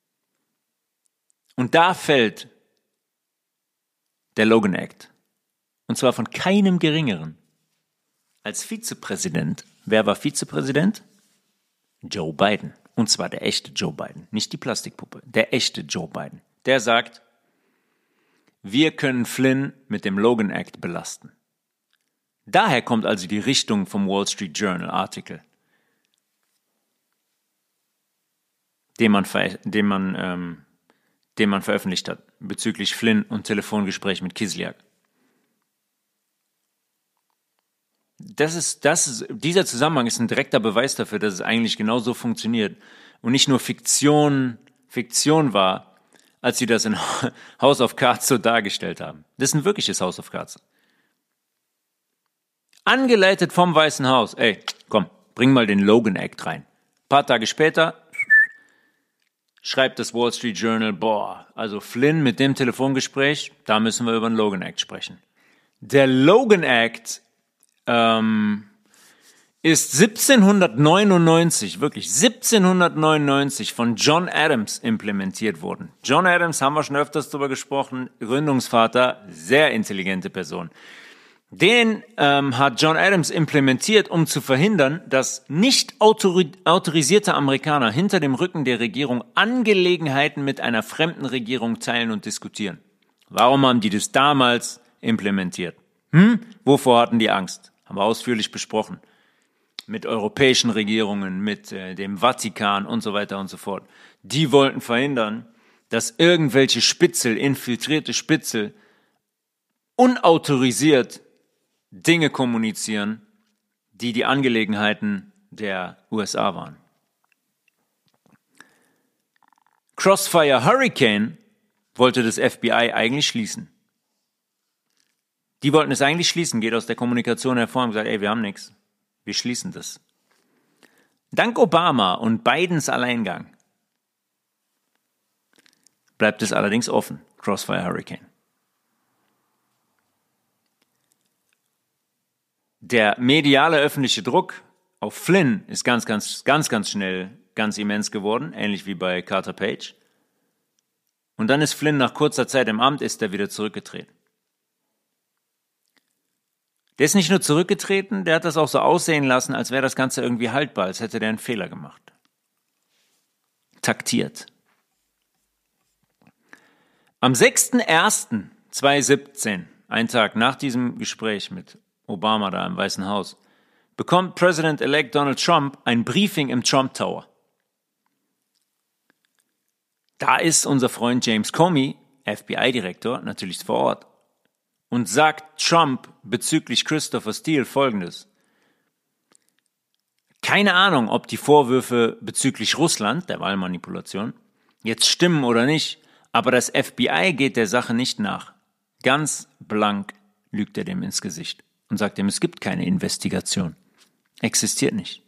Und da fällt der Logan Act. Und zwar von keinem Geringeren als Vizepräsident. Wer war Vizepräsident? Joe Biden. Und zwar der echte Joe Biden, nicht die Plastikpuppe. Der echte Joe Biden. Der sagt, wir können Flynn mit dem Logan Act belasten. Daher kommt also die Richtung vom Wall Street Journal Artikel, den man, ver- den man, ähm, den man veröffentlicht hat bezüglich Flynn und Telefongespräch mit Kislyak. Das ist, das ist, dieser Zusammenhang ist ein direkter Beweis dafür, dass es eigentlich genau so funktioniert und nicht nur Fiktion, Fiktion war, als sie das in House of Cards so dargestellt haben. Das ist ein wirkliches House of Cards. Angeleitet vom Weißen Haus. Ey, komm, bring mal den Logan Act rein. Ein paar Tage später schreibt das Wall Street Journal, boah, also Flynn mit dem Telefongespräch, da müssen wir über den Logan Act sprechen. Der Logan Act ähm, ist siebzehnhundertneunundneunzig, wirklich siebzehnhundertneunundneunzig von John Adams implementiert worden. John Adams, haben wir schon öfters drüber gesprochen, Gründungsvater, sehr intelligente Person. Den ähm, hat John Adams implementiert, um zu verhindern, dass nicht autori- autorisierte Amerikaner hinter dem Rücken der Regierung Angelegenheiten mit einer fremden Regierung teilen und diskutieren. Warum haben die das damals implementiert? Hm? Wovor hatten die Angst? Haben wir ausführlich besprochen. Mit europäischen Regierungen, mit äh, dem Vatikan und so weiter und so fort. Die wollten verhindern, dass irgendwelche Spitzel, infiltrierte Spitzel, unautorisiert Dinge kommunizieren, die die Angelegenheiten der U S A waren. Crossfire Hurricane wollte das F B I eigentlich schließen. Die wollten es eigentlich schließen, geht aus der Kommunikation hervor und gesagt, ey, wir haben nichts. Wir schließen das. Dank Obama und Bidens Alleingang bleibt es allerdings offen, Crossfire Hurricane. Der mediale öffentliche Druck auf Flynn ist ganz, ganz, ganz, ganz schnell ganz immens geworden, ähnlich wie bei Carter Page. Und dann ist Flynn nach kurzer Zeit im Amt, ist er wieder zurückgetreten. Der ist nicht nur zurückgetreten, der hat das auch so aussehen lassen, als wäre das Ganze irgendwie haltbar, als hätte der einen Fehler gemacht. Taktiert. Am sechster erster zweitausendsiebzehn, einen Tag nach diesem Gespräch mit Obama da im Weißen Haus, bekommt President-elect Donald Trump ein Briefing im Trump Tower. Da ist unser Freund James Comey, F B I-Direktor, natürlich vor Ort und sagt Trump bezüglich Christopher Steele Folgendes. Keine Ahnung, ob die Vorwürfe bezüglich Russland, der Wahlmanipulation, jetzt stimmen oder nicht, aber das F B I geht der Sache nicht nach. Ganz blank lügt er dem ins Gesicht und sagt ihm, es gibt keine Investigation. Existiert nicht.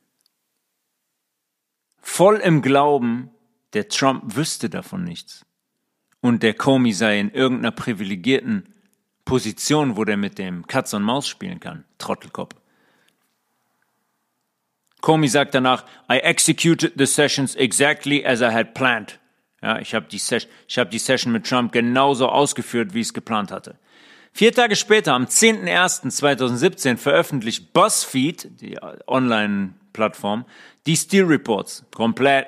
Voll im Glauben, der Trump wüsste davon nichts. Und der Comey sei in irgendeiner privilegierten Position, wo der mit dem Katz und Maus spielen kann. Trottelkopf. Comey sagt danach, I executed the sessions exactly as I had planned. Ja, ich habe die, Ses- ich hab die Session mit Trump genauso ausgeführt, wie ich es geplant hatte. Vier Tage später, am zehnter erster zweitausendsiebzehn, veröffentlicht BuzzFeed, die Online-Plattform, die Steele Reports. Komplett.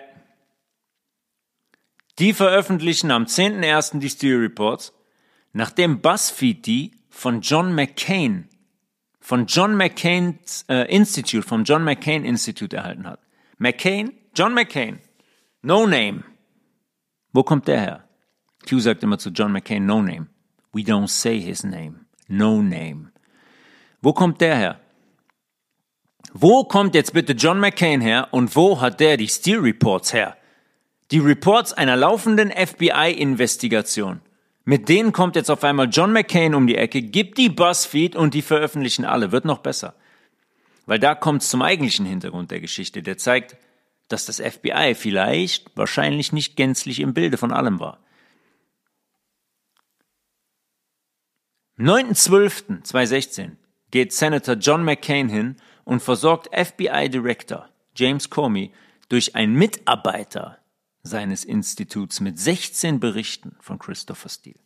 Die veröffentlichen am zehnter erster die Steele Reports, nachdem BuzzFeed die von John McCain, von John McCain's äh, Institute, vom John McCain Institute erhalten hat. McCain, John McCain, No Name. Wo kommt der her? Q sagt immer zu John McCain, No Name. We don't say his name. No name. Wo kommt der her? Wo kommt jetzt bitte John McCain her und wo hat der die Steele Reports her? Die Reports einer laufenden F B I-Investigation. Mit denen kommt jetzt auf einmal John McCain um die Ecke, gibt die BuzzFeed und die veröffentlichen alle. Wird noch besser. Weil da kommt es zum eigentlichen Hintergrund der Geschichte. Der zeigt, dass das F B I vielleicht, wahrscheinlich nicht gänzlich im Bilde von allem war. Am neunter zwölfter zweitausendsechzehn geht Senator John McCain hin und versorgt F B I-Director James Comey durch einen Mitarbeiter seines Instituts mit sechzehn Berichten von Christopher Steele.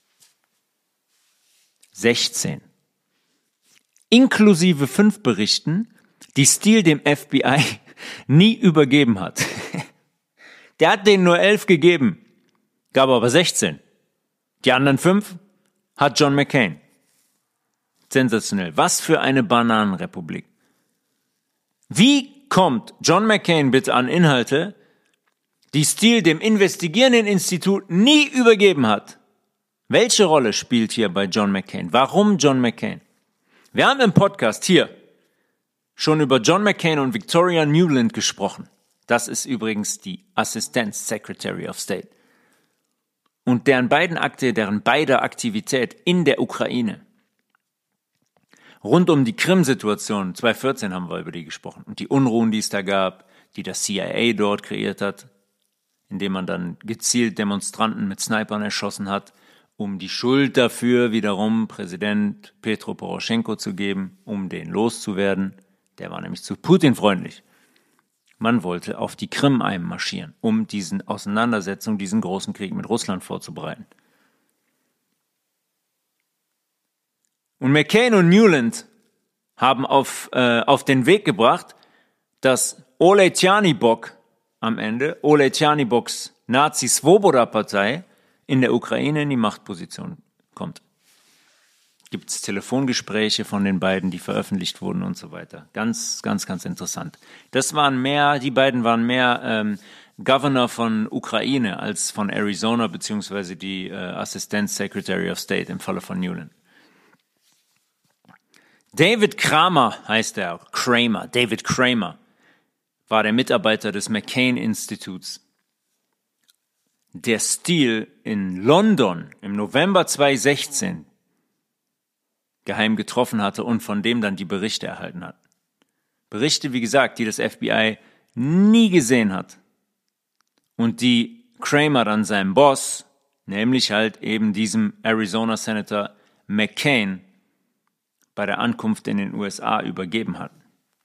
sechzehn. Inklusive fünf Berichten, die Steele dem F B I nie übergeben hat. Der hat denen nur elf gegeben, gab aber sechzehn. Die anderen fünf hat John McCain. sensationell. Was für eine Bananenrepublik. Wie kommt John McCain bitte an Inhalte, die Steele dem investigierenden Institut nie übergeben hat? Welche Rolle spielt hier bei John McCain? Warum John McCain? Wir haben im Podcast hier schon über John McCain und Victoria Nuland gesprochen. Das ist übrigens die Assistant Secretary of State. Und deren beiden Akte, deren beider Aktivität in der Ukraine. Rund um die Krim-Situation, zweitausendvierzehn haben wir über die gesprochen. Und die Unruhen, die es da gab, die das C I A dort kreiert hat, indem man dann gezielt Demonstranten mit Snipern erschossen hat, um die Schuld dafür wiederum Präsident Petro Poroschenko zu geben, um den loszuwerden. Der war nämlich zu Putin freundlich. Man wollte auf die Krim einmarschieren, um diesen Auseinandersetzung, diesen großen Krieg mit Russland vorzubereiten. Und McCain und Nuland haben auf, äh, auf den Weg gebracht, dass Olej Tjanibok am Ende, Olej Tjaniboks Nazi-Svoboda-Partei in der Ukraine in die Machtposition kommt. Gibt es Telefongespräche von den beiden, die veröffentlicht wurden und so weiter. Ganz, ganz, ganz interessant. Das waren mehr, die beiden waren mehr ähm, Governor von Ukraine als von Arizona, beziehungsweise die äh, Assistant Secretary of State im Falle von Nuland. David Kramer heißt er, Kramer, David Kramer, war der Mitarbeiter des McCain-Instituts, der Steele in London im November zweitausendsechzehn geheim getroffen hatte und von dem dann die Berichte erhalten hat. Berichte, wie gesagt, die das F B I nie gesehen hat und die Kramer dann seinem Boss, nämlich halt eben diesem Arizona-Senator McCain, bei der Ankunft in den U S A übergeben hat.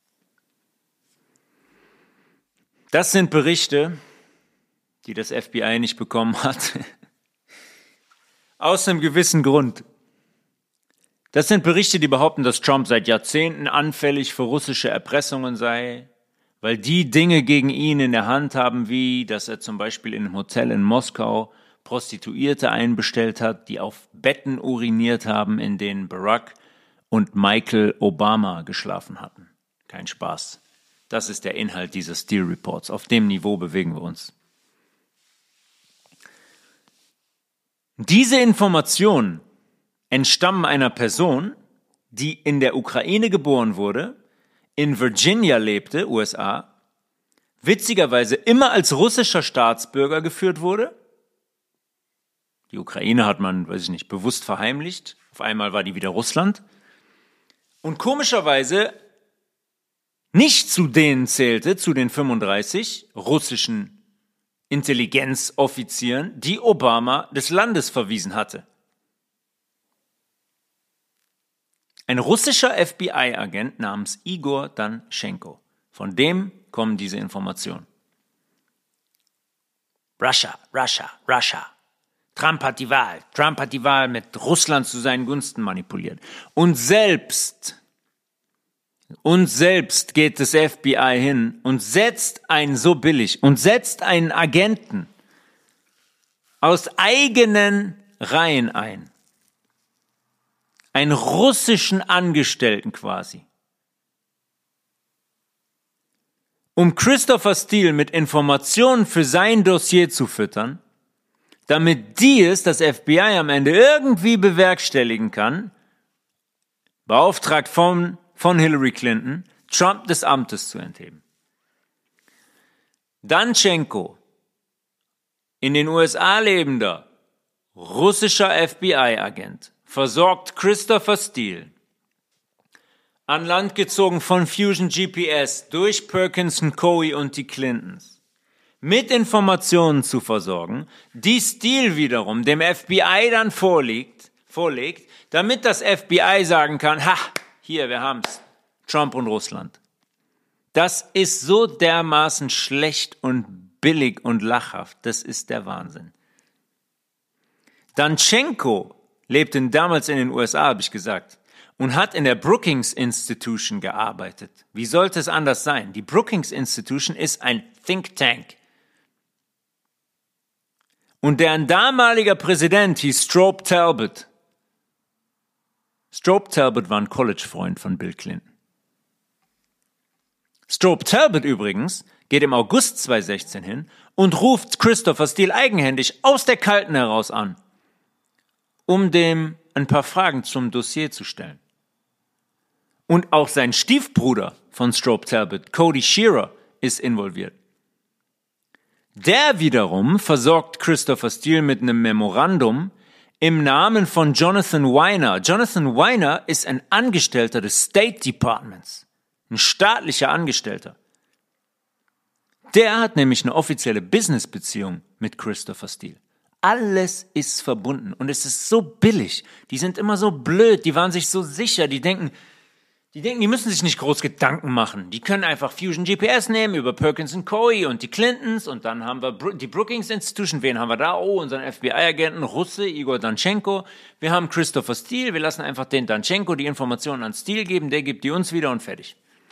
Das sind Berichte, die das F B I nicht bekommen hat, aus einem gewissen Grund. Das sind Berichte, die behaupten, dass Trump seit Jahrzehnten anfällig für russische Erpressungen sei, weil die Dinge gegen ihn in der Hand haben, wie dass er zum Beispiel in einem Hotel in Moskau Prostituierte einbestellt hat, die auf Betten uriniert haben, in denen Barack und Michael Obama geschlafen hatten. Kein Spaß. Das ist der Inhalt dieses Steele Reports. Auf dem Niveau bewegen wir uns. Diese Informationen entstammen einer Person, die in der Ukraine geboren wurde, in Virginia lebte, U S A, witzigerweise immer als russischer Staatsbürger geführt wurde. Die Ukraine hat man, weiß ich nicht, bewusst verheimlicht. Auf einmal war die wieder Russland. Und komischerweise nicht zu denen zählte, zu den fünfunddreißig russischen Intelligenzoffizieren, die Obama des Landes verwiesen hatte. Ein russischer F B I-Agent namens Igor Danchenko. Von dem kommen diese Informationen. Russia, Russia, Russia. Trump hat die Wahl. Trump hat die Wahl mit Russland zu seinen Gunsten manipuliert. Und selbst, und selbst geht das F B I hin und setzt einen so billig und setzt einen Agenten aus eigenen Reihen ein. Einen russischen Angestellten quasi. Um Christopher Steele mit Informationen für sein Dossier zu füttern, damit die es, das F B I am Ende irgendwie bewerkstelligen kann, beauftragt von, von Hillary Clinton, Trump des Amtes zu entheben. Danchenko, in den U S A lebender russischer F B I-Agent, versorgt Christopher Steele, an Land gezogen von Fusion G P S durch Perkins und Coie und die Clintons, mit Informationen zu versorgen, die Steele wiederum dem F B I dann vorlegt, vorlegt, damit das F B I sagen kann, ha, hier, wir haben's, Trump und Russland. Das ist so dermaßen schlecht und billig und lachhaft, das ist der Wahnsinn. Danchenko lebte damals in den U S A, habe ich gesagt, und hat in der Brookings Institution gearbeitet. Wie sollte es anders sein? Die Brookings Institution ist ein Think Tank. Und deren damaliger Präsident hieß Strobe Talbott. Strobe Talbott war ein College-Freund von Bill Clinton. Strobe Talbott übrigens geht im August zweitausendsechzehn hin und ruft Christopher Steele eigenhändig aus der Kalten heraus an, um dem ein paar Fragen zum Dossier zu stellen. Und auch sein Stiefbruder von Strobe Talbott, Cody Shearer, ist involviert. Der wiederum versorgt Christopher Steele mit einem Memorandum im Namen von Jonathan Weiner. Jonathan Weiner ist ein Angestellter des State Departments, ein staatlicher Angestellter. Der hat nämlich eine offizielle Businessbeziehung mit Christopher Steele. Alles ist verbunden und es ist so billig. Die sind immer so blöd, die waren sich so sicher, die denken, die denken, die müssen sich nicht groß Gedanken machen. Die können einfach Fusion G P S nehmen über Perkins und Coie und die Clintons und dann haben wir die Brookings Institution. Wen haben wir da? Oh, unseren F B I-Agenten, Russe, Igor Danchenko. Wir haben Christopher Steele. Wir lassen einfach den Danchenko die Informationen an Steele geben. Der gibt die uns wieder und fertig.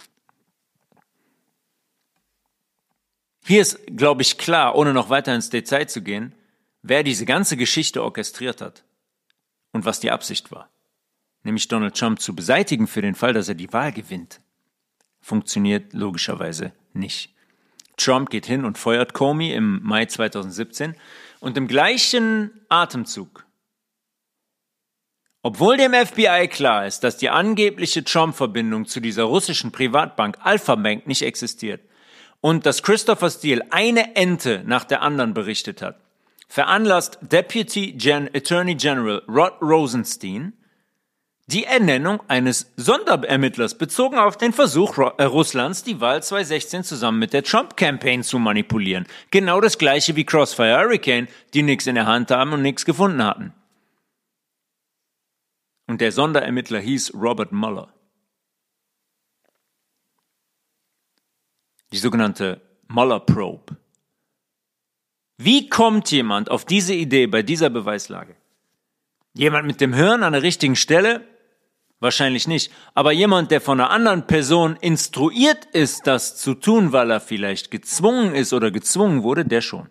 Hier ist, glaube ich, klar, ohne noch weiter ins Detail zu gehen, wer diese ganze Geschichte orchestriert hat und was die Absicht war. Nämlich Donald Trump zu beseitigen für den Fall, dass er die Wahl gewinnt. Funktioniert logischerweise nicht. Trump geht hin und feuert Comey im Mai zweitausendsiebzehn und im gleichen Atemzug, obwohl dem F B I klar ist, dass die angebliche Trump-Verbindung zu dieser russischen Privatbank Alpha Bank nicht existiert und dass Christopher Steele eine Ente nach der anderen berichtet hat, veranlasst Deputy Gen- Attorney General Rod Rosenstein die Ernennung eines Sonderermittlers bezogen auf den Versuch Ru- äh, Russlands, die Wahl zweitausendsechzehn zusammen mit der Trump-Campaign zu manipulieren. Genau das gleiche wie Crossfire Hurricane, die nichts in der Hand haben und nichts gefunden hatten. Und der Sonderermittler hieß Robert Mueller. Die sogenannte Mueller Probe. Wie kommt jemand auf diese Idee bei dieser Beweislage? Jemand mit dem Hirn an der richtigen Stelle? Wahrscheinlich nicht. Aber jemand, der von einer anderen Person instruiert ist, das zu tun, weil er vielleicht gezwungen ist oder gezwungen wurde, der schon.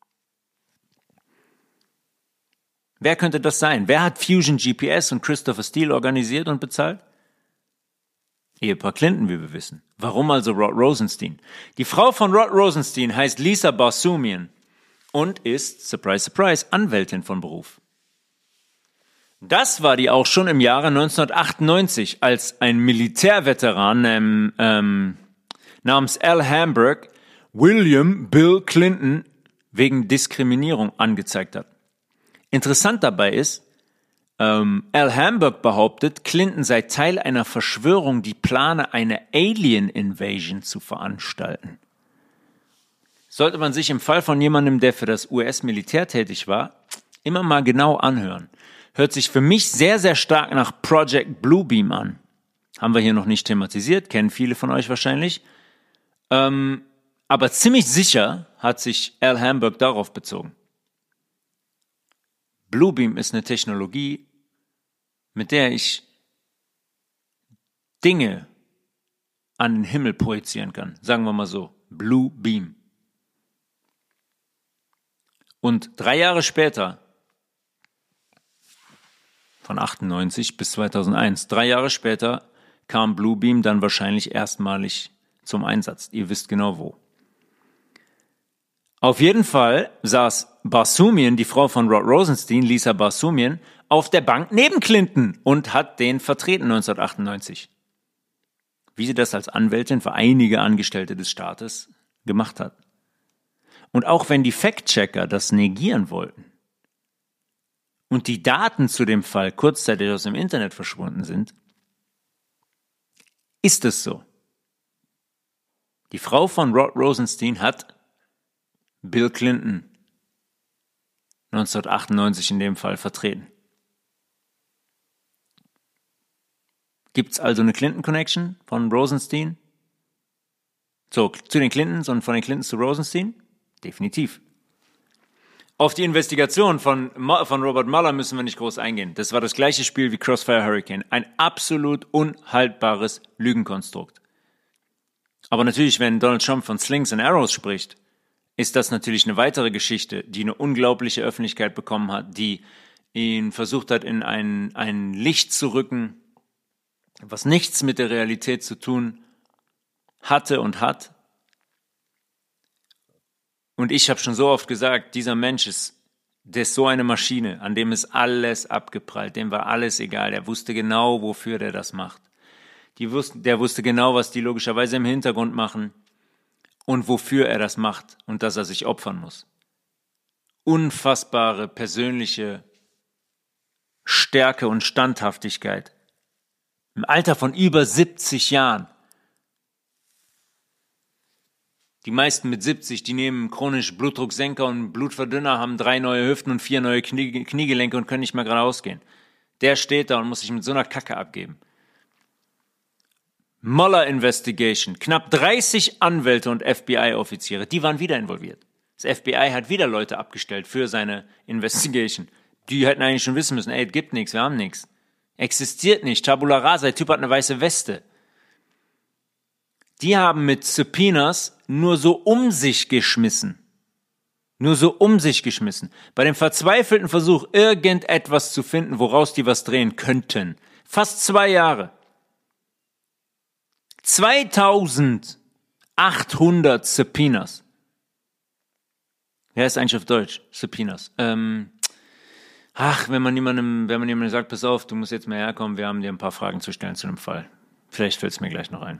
Wer könnte das sein? Wer hat Fusion G P S und Christopher Steele organisiert und bezahlt? Ehepaar Clinton, wie wir wissen. Warum also Rod Rosenstein? Die Frau von Rod Rosenstein heißt Lisa Barsoomian und ist, surprise, surprise, Anwältin von Beruf. Das war die auch schon im Jahre neunzehnhundertachtundneunzig, als ein Militärveteran ähm, ähm, namens Al Hamburg William Bill Clinton wegen Diskriminierung angezeigt hat. Interessant dabei ist, ähm, Al Hamburg behauptet, Clinton sei Teil einer Verschwörung, die plane, eine Alien-Invasion zu veranstalten. Sollte man sich im Fall von jemandem, der für das U S-Militär tätig war, immer mal genau anhören. Hört sich für mich sehr, sehr stark nach Project Bluebeam an. Haben wir hier noch nicht thematisiert, kennen viele von euch wahrscheinlich. Ähm, aber ziemlich sicher hat sich Al Hamburg darauf bezogen. Bluebeam ist eine Technologie, mit der ich Dinge an den Himmel projizieren kann. Sagen wir mal so, Bluebeam. Und drei Jahre später, von achtundneunzig bis zweitausendeins. Drei Jahre später kam Bluebeam dann wahrscheinlich erstmalig zum Einsatz. Ihr wisst genau wo. Auf jeden Fall saß Barsoomian, die Frau von Rod Rosenstein, Lisa Barsoomian, auf der Bank neben Clinton und hat den vertreten neunzehnhundertachtundneunzig. Wie sie das als Anwältin für einige Angestellte des Staates gemacht hat. Und auch wenn die Fact-Checker das negieren wollten, und die Daten zu dem Fall kurzzeitig aus dem Internet verschwunden sind, ist es so. Die Frau von Rod Rosenstein hat Bill Clinton neunzehnhundertachtundneunzig in dem Fall vertreten. Gibt es also eine Clinton-Connection von Rosenstein? So, zu den Clintons und von den Clintons zu Rosenstein? Definitiv. Auf die Investigation von, von Robert Mueller müssen wir nicht groß eingehen. Das war das gleiche Spiel wie Crossfire Hurricane. Ein absolut unhaltbares Lügenkonstrukt. Aber natürlich, wenn Donald Trump von Slings and Arrows spricht, ist das natürlich eine weitere Geschichte, die eine unglaubliche Öffentlichkeit bekommen hat, die ihn versucht hat, in ein, ein Licht zu rücken, was nichts mit der Realität zu tun hatte und hat. Und ich habe schon so oft gesagt, dieser Mensch ist, der ist so eine Maschine, an dem ist alles abgeprallt, dem war alles egal, der wusste genau, wofür der das macht. Die wussten, der wusste genau, was die logischerweise im Hintergrund machen und wofür er das macht und dass er sich opfern muss. Unfassbare persönliche Stärke und Standhaftigkeit. Im Alter von über siebzig Jahren. Die meisten mit siebzig, die nehmen chronisch Blutdrucksenker und Blutverdünner, haben drei neue Hüften und vier neue Knie, Kniegelenke und können nicht mehr geradeaus gehen. Der steht da und muss sich mit so einer Kacke abgeben. Mueller Investigation. Knapp dreißig Anwälte und F B I-Offiziere, die waren wieder involviert. Das F B I hat wieder Leute abgestellt für seine Investigation. Die hätten eigentlich schon wissen müssen, ey, es gibt nichts, wir haben nichts. Existiert nicht, Tabula rasa, der Typ hat eine weiße Weste. Die haben mit Subpoenas nur so um sich geschmissen. Nur so um sich geschmissen. Bei dem verzweifelten Versuch, irgendetwas zu finden, woraus die was drehen könnten. Fast zwei Jahre. zweitausendachthundert Subpoenas. Wer ist eigentlich auf Deutsch? Subpoenas. Ähm, ach, wenn man jemandem, wenn man jemandem sagt, pass auf, du musst jetzt mal herkommen, wir haben dir ein paar Fragen zu stellen zu dem Fall. Vielleicht fällt es mir gleich noch ein.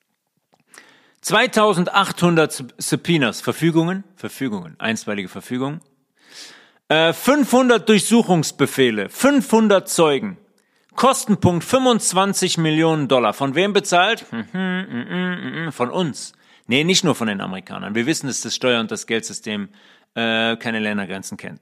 zweitausendachthundert Subpoenas, Verfügungen, Verfügungen, einstweilige Verfügungen, äh, fünfhundert Durchsuchungsbefehle, fünfhundert Zeugen, Kostenpunkt fünfundzwanzig Millionen Dollar. Von wem bezahlt? Von uns. Nee, nicht nur von den Amerikanern. Wir wissen, dass das Steuer- und das Geldsystem äh, keine Ländergrenzen kennt.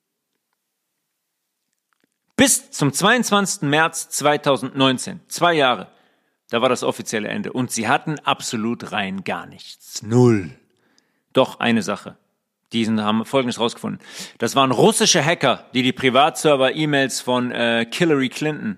Bis zum zweiundzwanzigsten März zweitausendneunzehn, zwei Jahre, da war das offizielle Ende. Und sie hatten absolut rein gar nichts. Null. Doch eine Sache. Die haben Folgendes rausgefunden. Das waren russische Hacker, die die Privatserver-E-Mails von äh, Hillary Clinton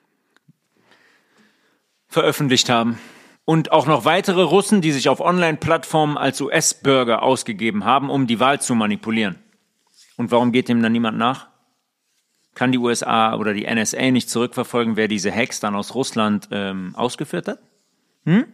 veröffentlicht haben. Und auch noch weitere Russen, die sich auf Online-Plattformen als U S-Bürger ausgegeben haben, um die Wahl zu manipulieren. Und warum geht dem dann niemand nach? Kann die U S A oder die N S A nicht zurückverfolgen, wer diese Hacks dann aus Russland ähm, ausgeführt hat? Hm?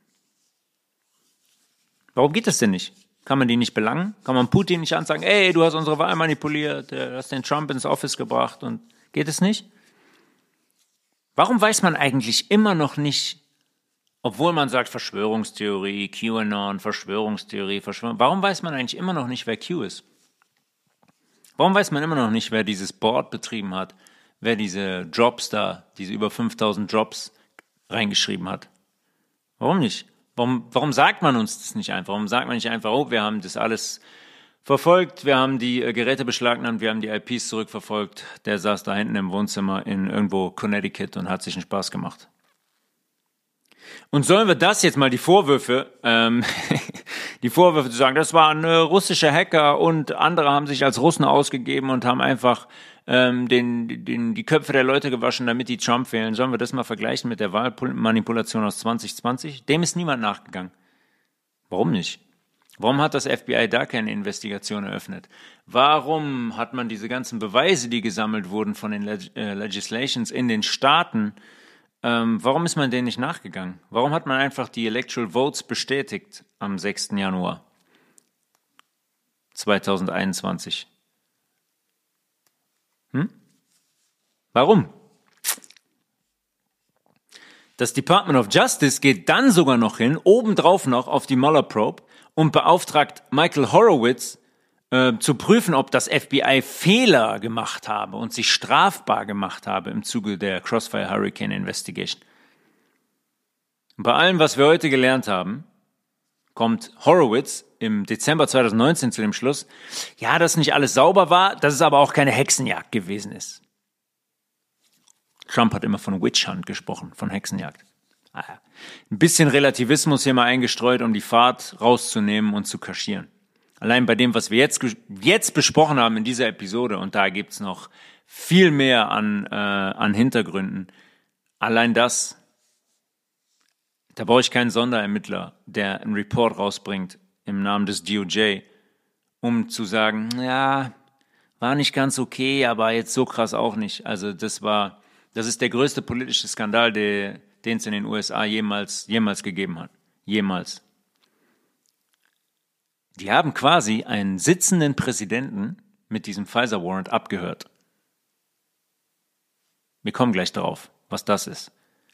Warum geht das denn nicht? Kann man die nicht belangen? Kann man Putin nicht ansagen, ey, du hast unsere Wahl manipuliert, du hast den Trump ins Office gebracht und geht es nicht? Warum weiß man eigentlich immer noch nicht, obwohl man sagt Verschwörungstheorie, QAnon, Verschwörungstheorie, Verschwörung, warum weiß man eigentlich immer noch nicht, wer Q ist? Warum weiß man immer noch nicht, wer dieses Board betrieben hat, wer diese Jobs da, diese über fünftausend Jobs reingeschrieben hat? Warum nicht? Warum, warum sagt man uns das nicht einfach? Warum sagt man nicht einfach, oh, wir haben das alles verfolgt, wir haben die äh, Geräte beschlagnahmt, wir haben die I Ps zurückverfolgt, der saß da hinten im Wohnzimmer in irgendwo Connecticut und hat sich einen Spaß gemacht. Und sollen wir das jetzt mal die Vorwürfe, ähm, die Vorwürfe zu sagen, das waren äh, russische Hacker und andere haben sich als Russen ausgegeben und haben einfach ähm, den, den, die Köpfe der Leute gewaschen, damit die Trump wählen. Sollen wir das mal vergleichen mit der Wahlmanipulation aus zwanzig zwanzig? Dem ist niemand nachgegangen. Warum nicht? Warum hat das F B I da keine Investigation eröffnet? Warum hat man diese ganzen Beweise, die gesammelt wurden von den Leg- äh, Legislations in den Staaten, ähm, warum ist man denen nicht nachgegangen? Warum hat man einfach die Electoral Votes bestätigt am sechsten Januar zweitausendeinundzwanzig? Hm? Warum? Das Department of Justice geht dann sogar noch hin, obendrauf noch auf die Mueller Probe und beauftragt Michael Horowitz äh, zu prüfen, ob das F B I Fehler gemacht habe und sich strafbar gemacht habe im Zuge der Crossfire Hurricane Investigation. Und bei allem, was wir heute gelernt haben, kommt Horowitz im Dezember zweitausendneunzehn zu dem Schluss, ja, dass nicht alles sauber war, dass es aber auch keine Hexenjagd gewesen ist. Trump hat immer von Witch Hunt gesprochen, von Hexenjagd. Ah ja. Ein bisschen Relativismus hier mal eingestreut, um die Fahrt rauszunehmen und zu kaschieren. Allein bei dem, was wir jetzt, jetzt besprochen haben in dieser Episode, und da gibt's noch viel mehr an, äh, an Hintergründen, allein das, da brauche ich keinen Sonderermittler, der einen Report rausbringt im Namen des D O J, um zu sagen, ja, war nicht ganz okay, aber jetzt so krass auch nicht. Also das war, das ist der größte politische Skandal, der, den es in den U S A jemals, jemals gegeben hat. Jemals. Die haben quasi einen sitzenden Präsidenten mit diesem Pfizer-Warrant abgehört. Wir kommen gleich darauf, was das ist.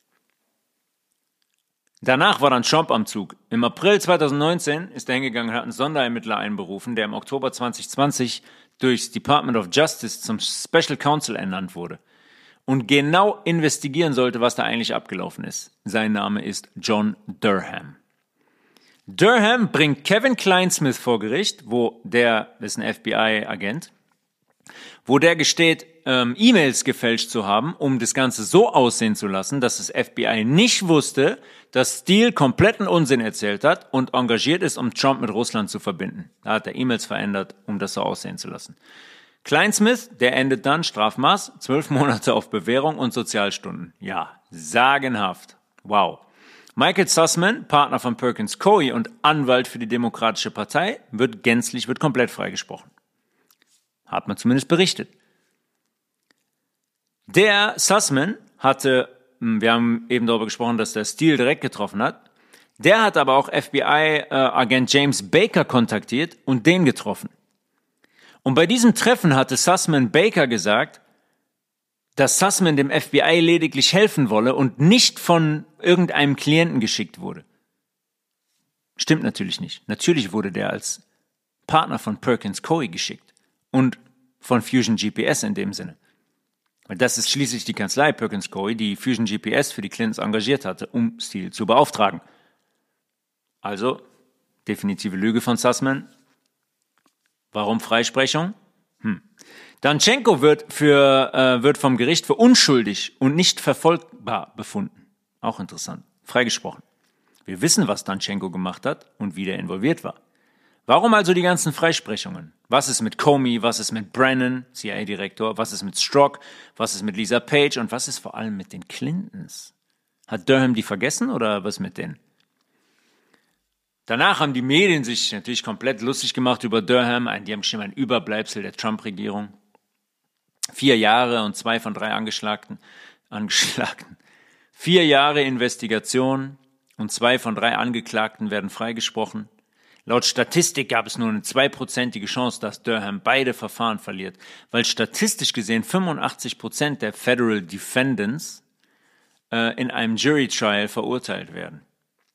Danach war dann Trump am Zug. Im April zweitausendneunzehn ist er hingegangen und hat einen Sonderermittler einberufen, der im Oktober zwanzig zwanzig durchs Department of Justice zum Special Counsel ernannt wurde und genau investigieren sollte, was da eigentlich abgelaufen ist. Sein Name ist John Durham. Durham bringt Kevin Clinesmith vor Gericht, wo der, das ist ein F B I-Agent, wo der gesteht, ähm, E-Mails gefälscht zu haben, um das Ganze so aussehen zu lassen, dass das F B I nicht wusste, dass Steele kompletten Unsinn erzählt hat und engagiert ist, um Trump mit Russland zu verbinden. Da hat er E-Mails verändert, um das so aussehen zu lassen. Clinesmith, der endet dann Strafmaß, zwölf Monate auf Bewährung und Sozialstunden. Ja, sagenhaft. Wow. Michael Sussman, Partner von Perkins Coie und Anwalt für die Demokratische Partei, wird gänzlich, wird komplett freigesprochen. Hat man zumindest berichtet. Der Sussman hatte, wir haben eben darüber gesprochen, dass der Steele direkt getroffen hat, der hat aber auch F B I-Agent James Baker kontaktiert und den getroffen. Und bei diesem Treffen hatte Sussman Baker gesagt, dass Sussman dem F B I lediglich helfen wolle und nicht von irgendeinem Klienten geschickt wurde. Stimmt natürlich nicht. Natürlich wurde der als Partner von Perkins Coie geschickt und von Fusion G P S in dem Sinne. Weil das ist schließlich die Kanzlei Perkins Coie, die Fusion G P S für die Clintons engagiert hatte, um Steele zu beauftragen. Also, definitive Lüge von Sussman. Warum Freisprechung? Hm. Danchenko wird, für, äh, wird vom Gericht für unschuldig und nicht verfolgbar befunden. Auch interessant. Freigesprochen. Wir wissen, was Danchenko gemacht hat und wie der involviert war. Warum also die ganzen Freisprechungen? Was ist mit Comey? Was ist mit Brennan, C I A-Direktor? Was ist mit Strzok? Was ist mit Lisa Page? Und was ist vor allem mit den Clintons? Hat Durham die vergessen oder was mit denen? Danach haben die Medien sich natürlich komplett lustig gemacht über Durham. Die haben geschrieben, ein Überbleibsel der Trump-Regierung. Vier Jahre und zwei von drei Angeschlagten. Angeschlagten. Vier Jahre Investigation und zwei von drei Angeklagten werden freigesprochen. Laut Statistik gab es nur eine zweiprozentige Chance, dass Durham beide Verfahren verliert, weil statistisch gesehen fünfundachtzig Prozent der Federal Defendants äh, in einem Jury Trial verurteilt werden.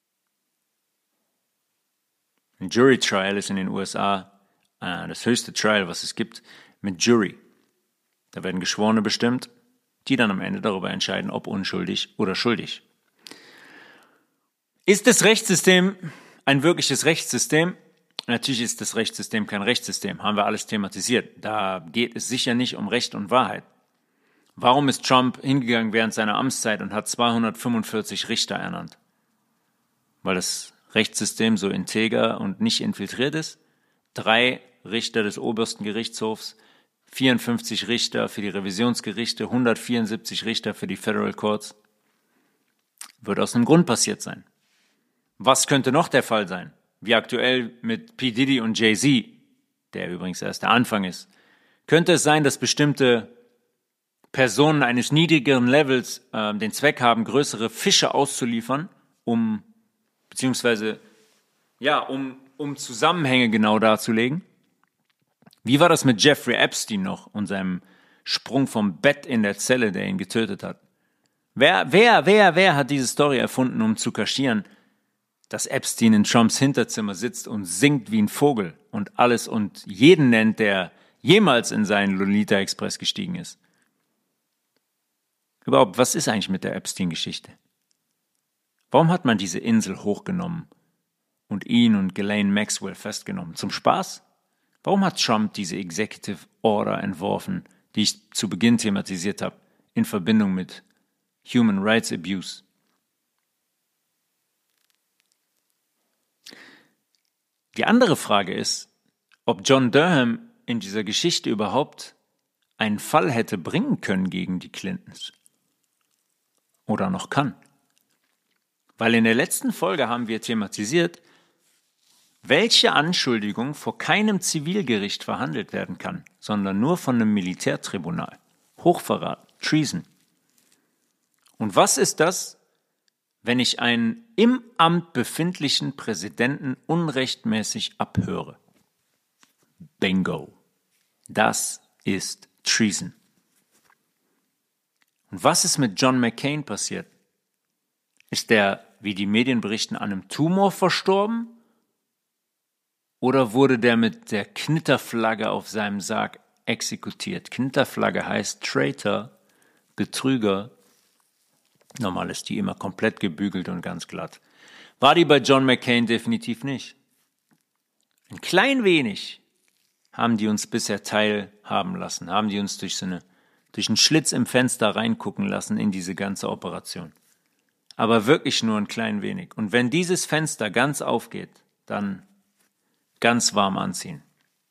Ein Jury Trial ist in den U S A äh, das höchste Trial, was es gibt, mit Jury. Da werden Geschworene bestimmt, die dann am Ende darüber entscheiden, ob unschuldig oder schuldig. Ist das Rechtssystem ein wirkliches Rechtssystem? Natürlich ist das Rechtssystem kein Rechtssystem, haben wir alles thematisiert. Da geht es sicher nicht um Recht und Wahrheit. Warum ist Trump hingegangen während seiner Amtszeit und hat zweihundertfünfundvierzig Richter ernannt? Weil das Rechtssystem so integer und nicht infiltriert ist. Drei Richter des obersten Gerichtshofs, vierundfünfzig Richter für die Revisionsgerichte, hundertvierundsiebzig Richter für die Federal Courts. Wird aus einem Grund passiert sein. Was könnte noch der Fall sein? Wie aktuell mit P. Diddy und Jay-Z, der übrigens erst der Anfang ist. Könnte es sein, dass bestimmte Personen eines niedrigeren Levels äh, den Zweck haben, größere Fische auszuliefern, um beziehungsweise ja, um, um Zusammenhänge genau darzulegen? Wie war das mit Jeffrey Epstein noch und seinem Sprung vom Bett in der Zelle, der ihn getötet hat? Wer, wer, wer, wer hat diese Story erfunden, um zu kaschieren, dass Epstein in Trumps Hinterzimmer sitzt und singt wie ein Vogel und alles und jeden nennt, der jemals in seinen Lolita Express gestiegen ist? Überhaupt, was ist eigentlich mit der Epstein-Geschichte? Warum hat man diese Insel hochgenommen und ihn und Ghislaine Maxwell festgenommen? Zum Spaß? Warum hat Trump diese Executive Order entworfen, die ich zu Beginn thematisiert habe, in Verbindung mit Human Rights Abuse? Die andere Frage ist, ob John Durham in dieser Geschichte überhaupt einen Fall hätte bringen können gegen die Clintons. Oder noch kann. Weil in der letzten Folge haben wir thematisiert, welche Anschuldigung vor keinem Zivilgericht verhandelt werden kann, sondern nur von einem Militärtribunal. Hochverrat, Treason. Und was ist das, wenn ich einen im Amt befindlichen Präsidenten unrechtmäßig abhöre. Bingo. Das ist Treason. Und was ist mit John McCain passiert? Ist der, wie die Medien berichten, an einem Tumor verstorben? Oder wurde der mit der Knitterflagge auf seinem Sarg exekutiert? Knitterflagge heißt Traitor, Betrüger. Normal ist die immer komplett gebügelt und ganz glatt. War die bei John McCain definitiv nicht. Ein klein wenig haben die uns bisher teilhaben lassen, haben die uns durch so eine, durch einen Schlitz im Fenster reingucken lassen in diese ganze Operation. Aber wirklich nur ein klein wenig. Und wenn dieses Fenster ganz aufgeht, dann ganz warm anziehen.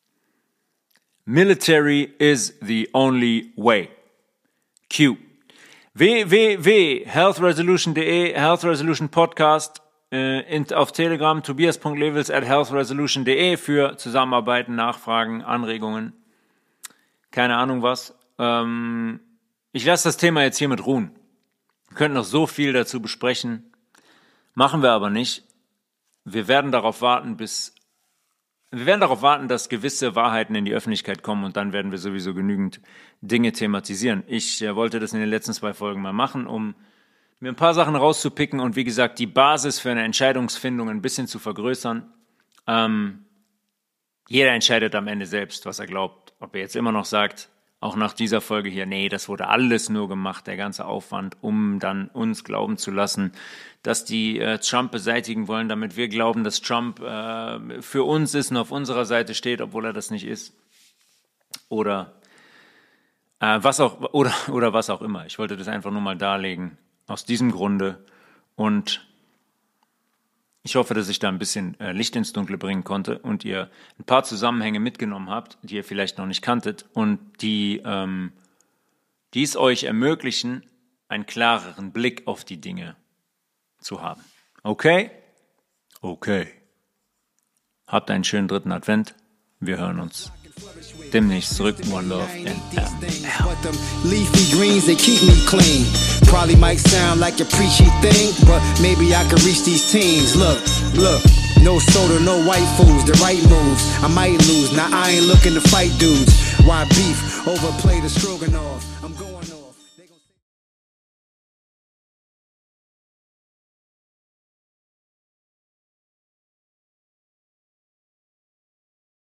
Military is the only way. Q. w w w punkt health resolution punkt de, Health Resolution Podcast, äh, in, auf Telegram, tobias punkt levels at health resolution punkt de für Zusammenarbeiten, Nachfragen, Anregungen. Keine Ahnung was. Ähm, ich lasse das Thema jetzt hiermit ruhen. Wir könnten noch so viel dazu besprechen. Machen wir aber nicht. Wir werden darauf warten, bis Wir werden darauf warten, dass gewisse Wahrheiten in die Öffentlichkeit kommen und dann werden wir sowieso genügend Dinge thematisieren. Ich äh, wollte das in den letzten zwei Folgen mal machen, um mir ein paar Sachen rauszupicken und wie gesagt, die Basis für eine Entscheidungsfindung ein bisschen zu vergrößern. Ähm, jeder entscheidet am Ende selbst, was er glaubt. Ob er jetzt immer noch sagt, auch nach dieser Folge hier, nee, das wurde alles nur gemacht, der ganze Aufwand, um dann uns glauben zu lassen, dass die äh, Trump beseitigen wollen, damit wir glauben, dass Trump äh, für uns ist und auf unserer Seite steht, obwohl er das nicht ist. Oder äh, was auch oder oder was auch immer. Ich wollte das einfach nur mal darlegen aus diesem Grunde und ich hoffe, dass ich da ein bisschen äh, Licht ins Dunkle bringen konnte und ihr ein paar Zusammenhänge mitgenommen habt, die ihr vielleicht noch nicht kanntet und die ähm, die es euch ermöglichen, einen klareren Blick auf die Dinge zu haben. Okay? Okay. Habt einen schönen dritten Advent. Wir hören uns demnächst zurück. One love and but them leafy greens, they keep me clean. Probably might sound like a preachy thing, but maybe I could reach these teens. Look, look, no soda, no white foods, the right moves. I might lose, now I ain't looking to fight dudes. Why beef? Overplay the Stroganoff. I'm going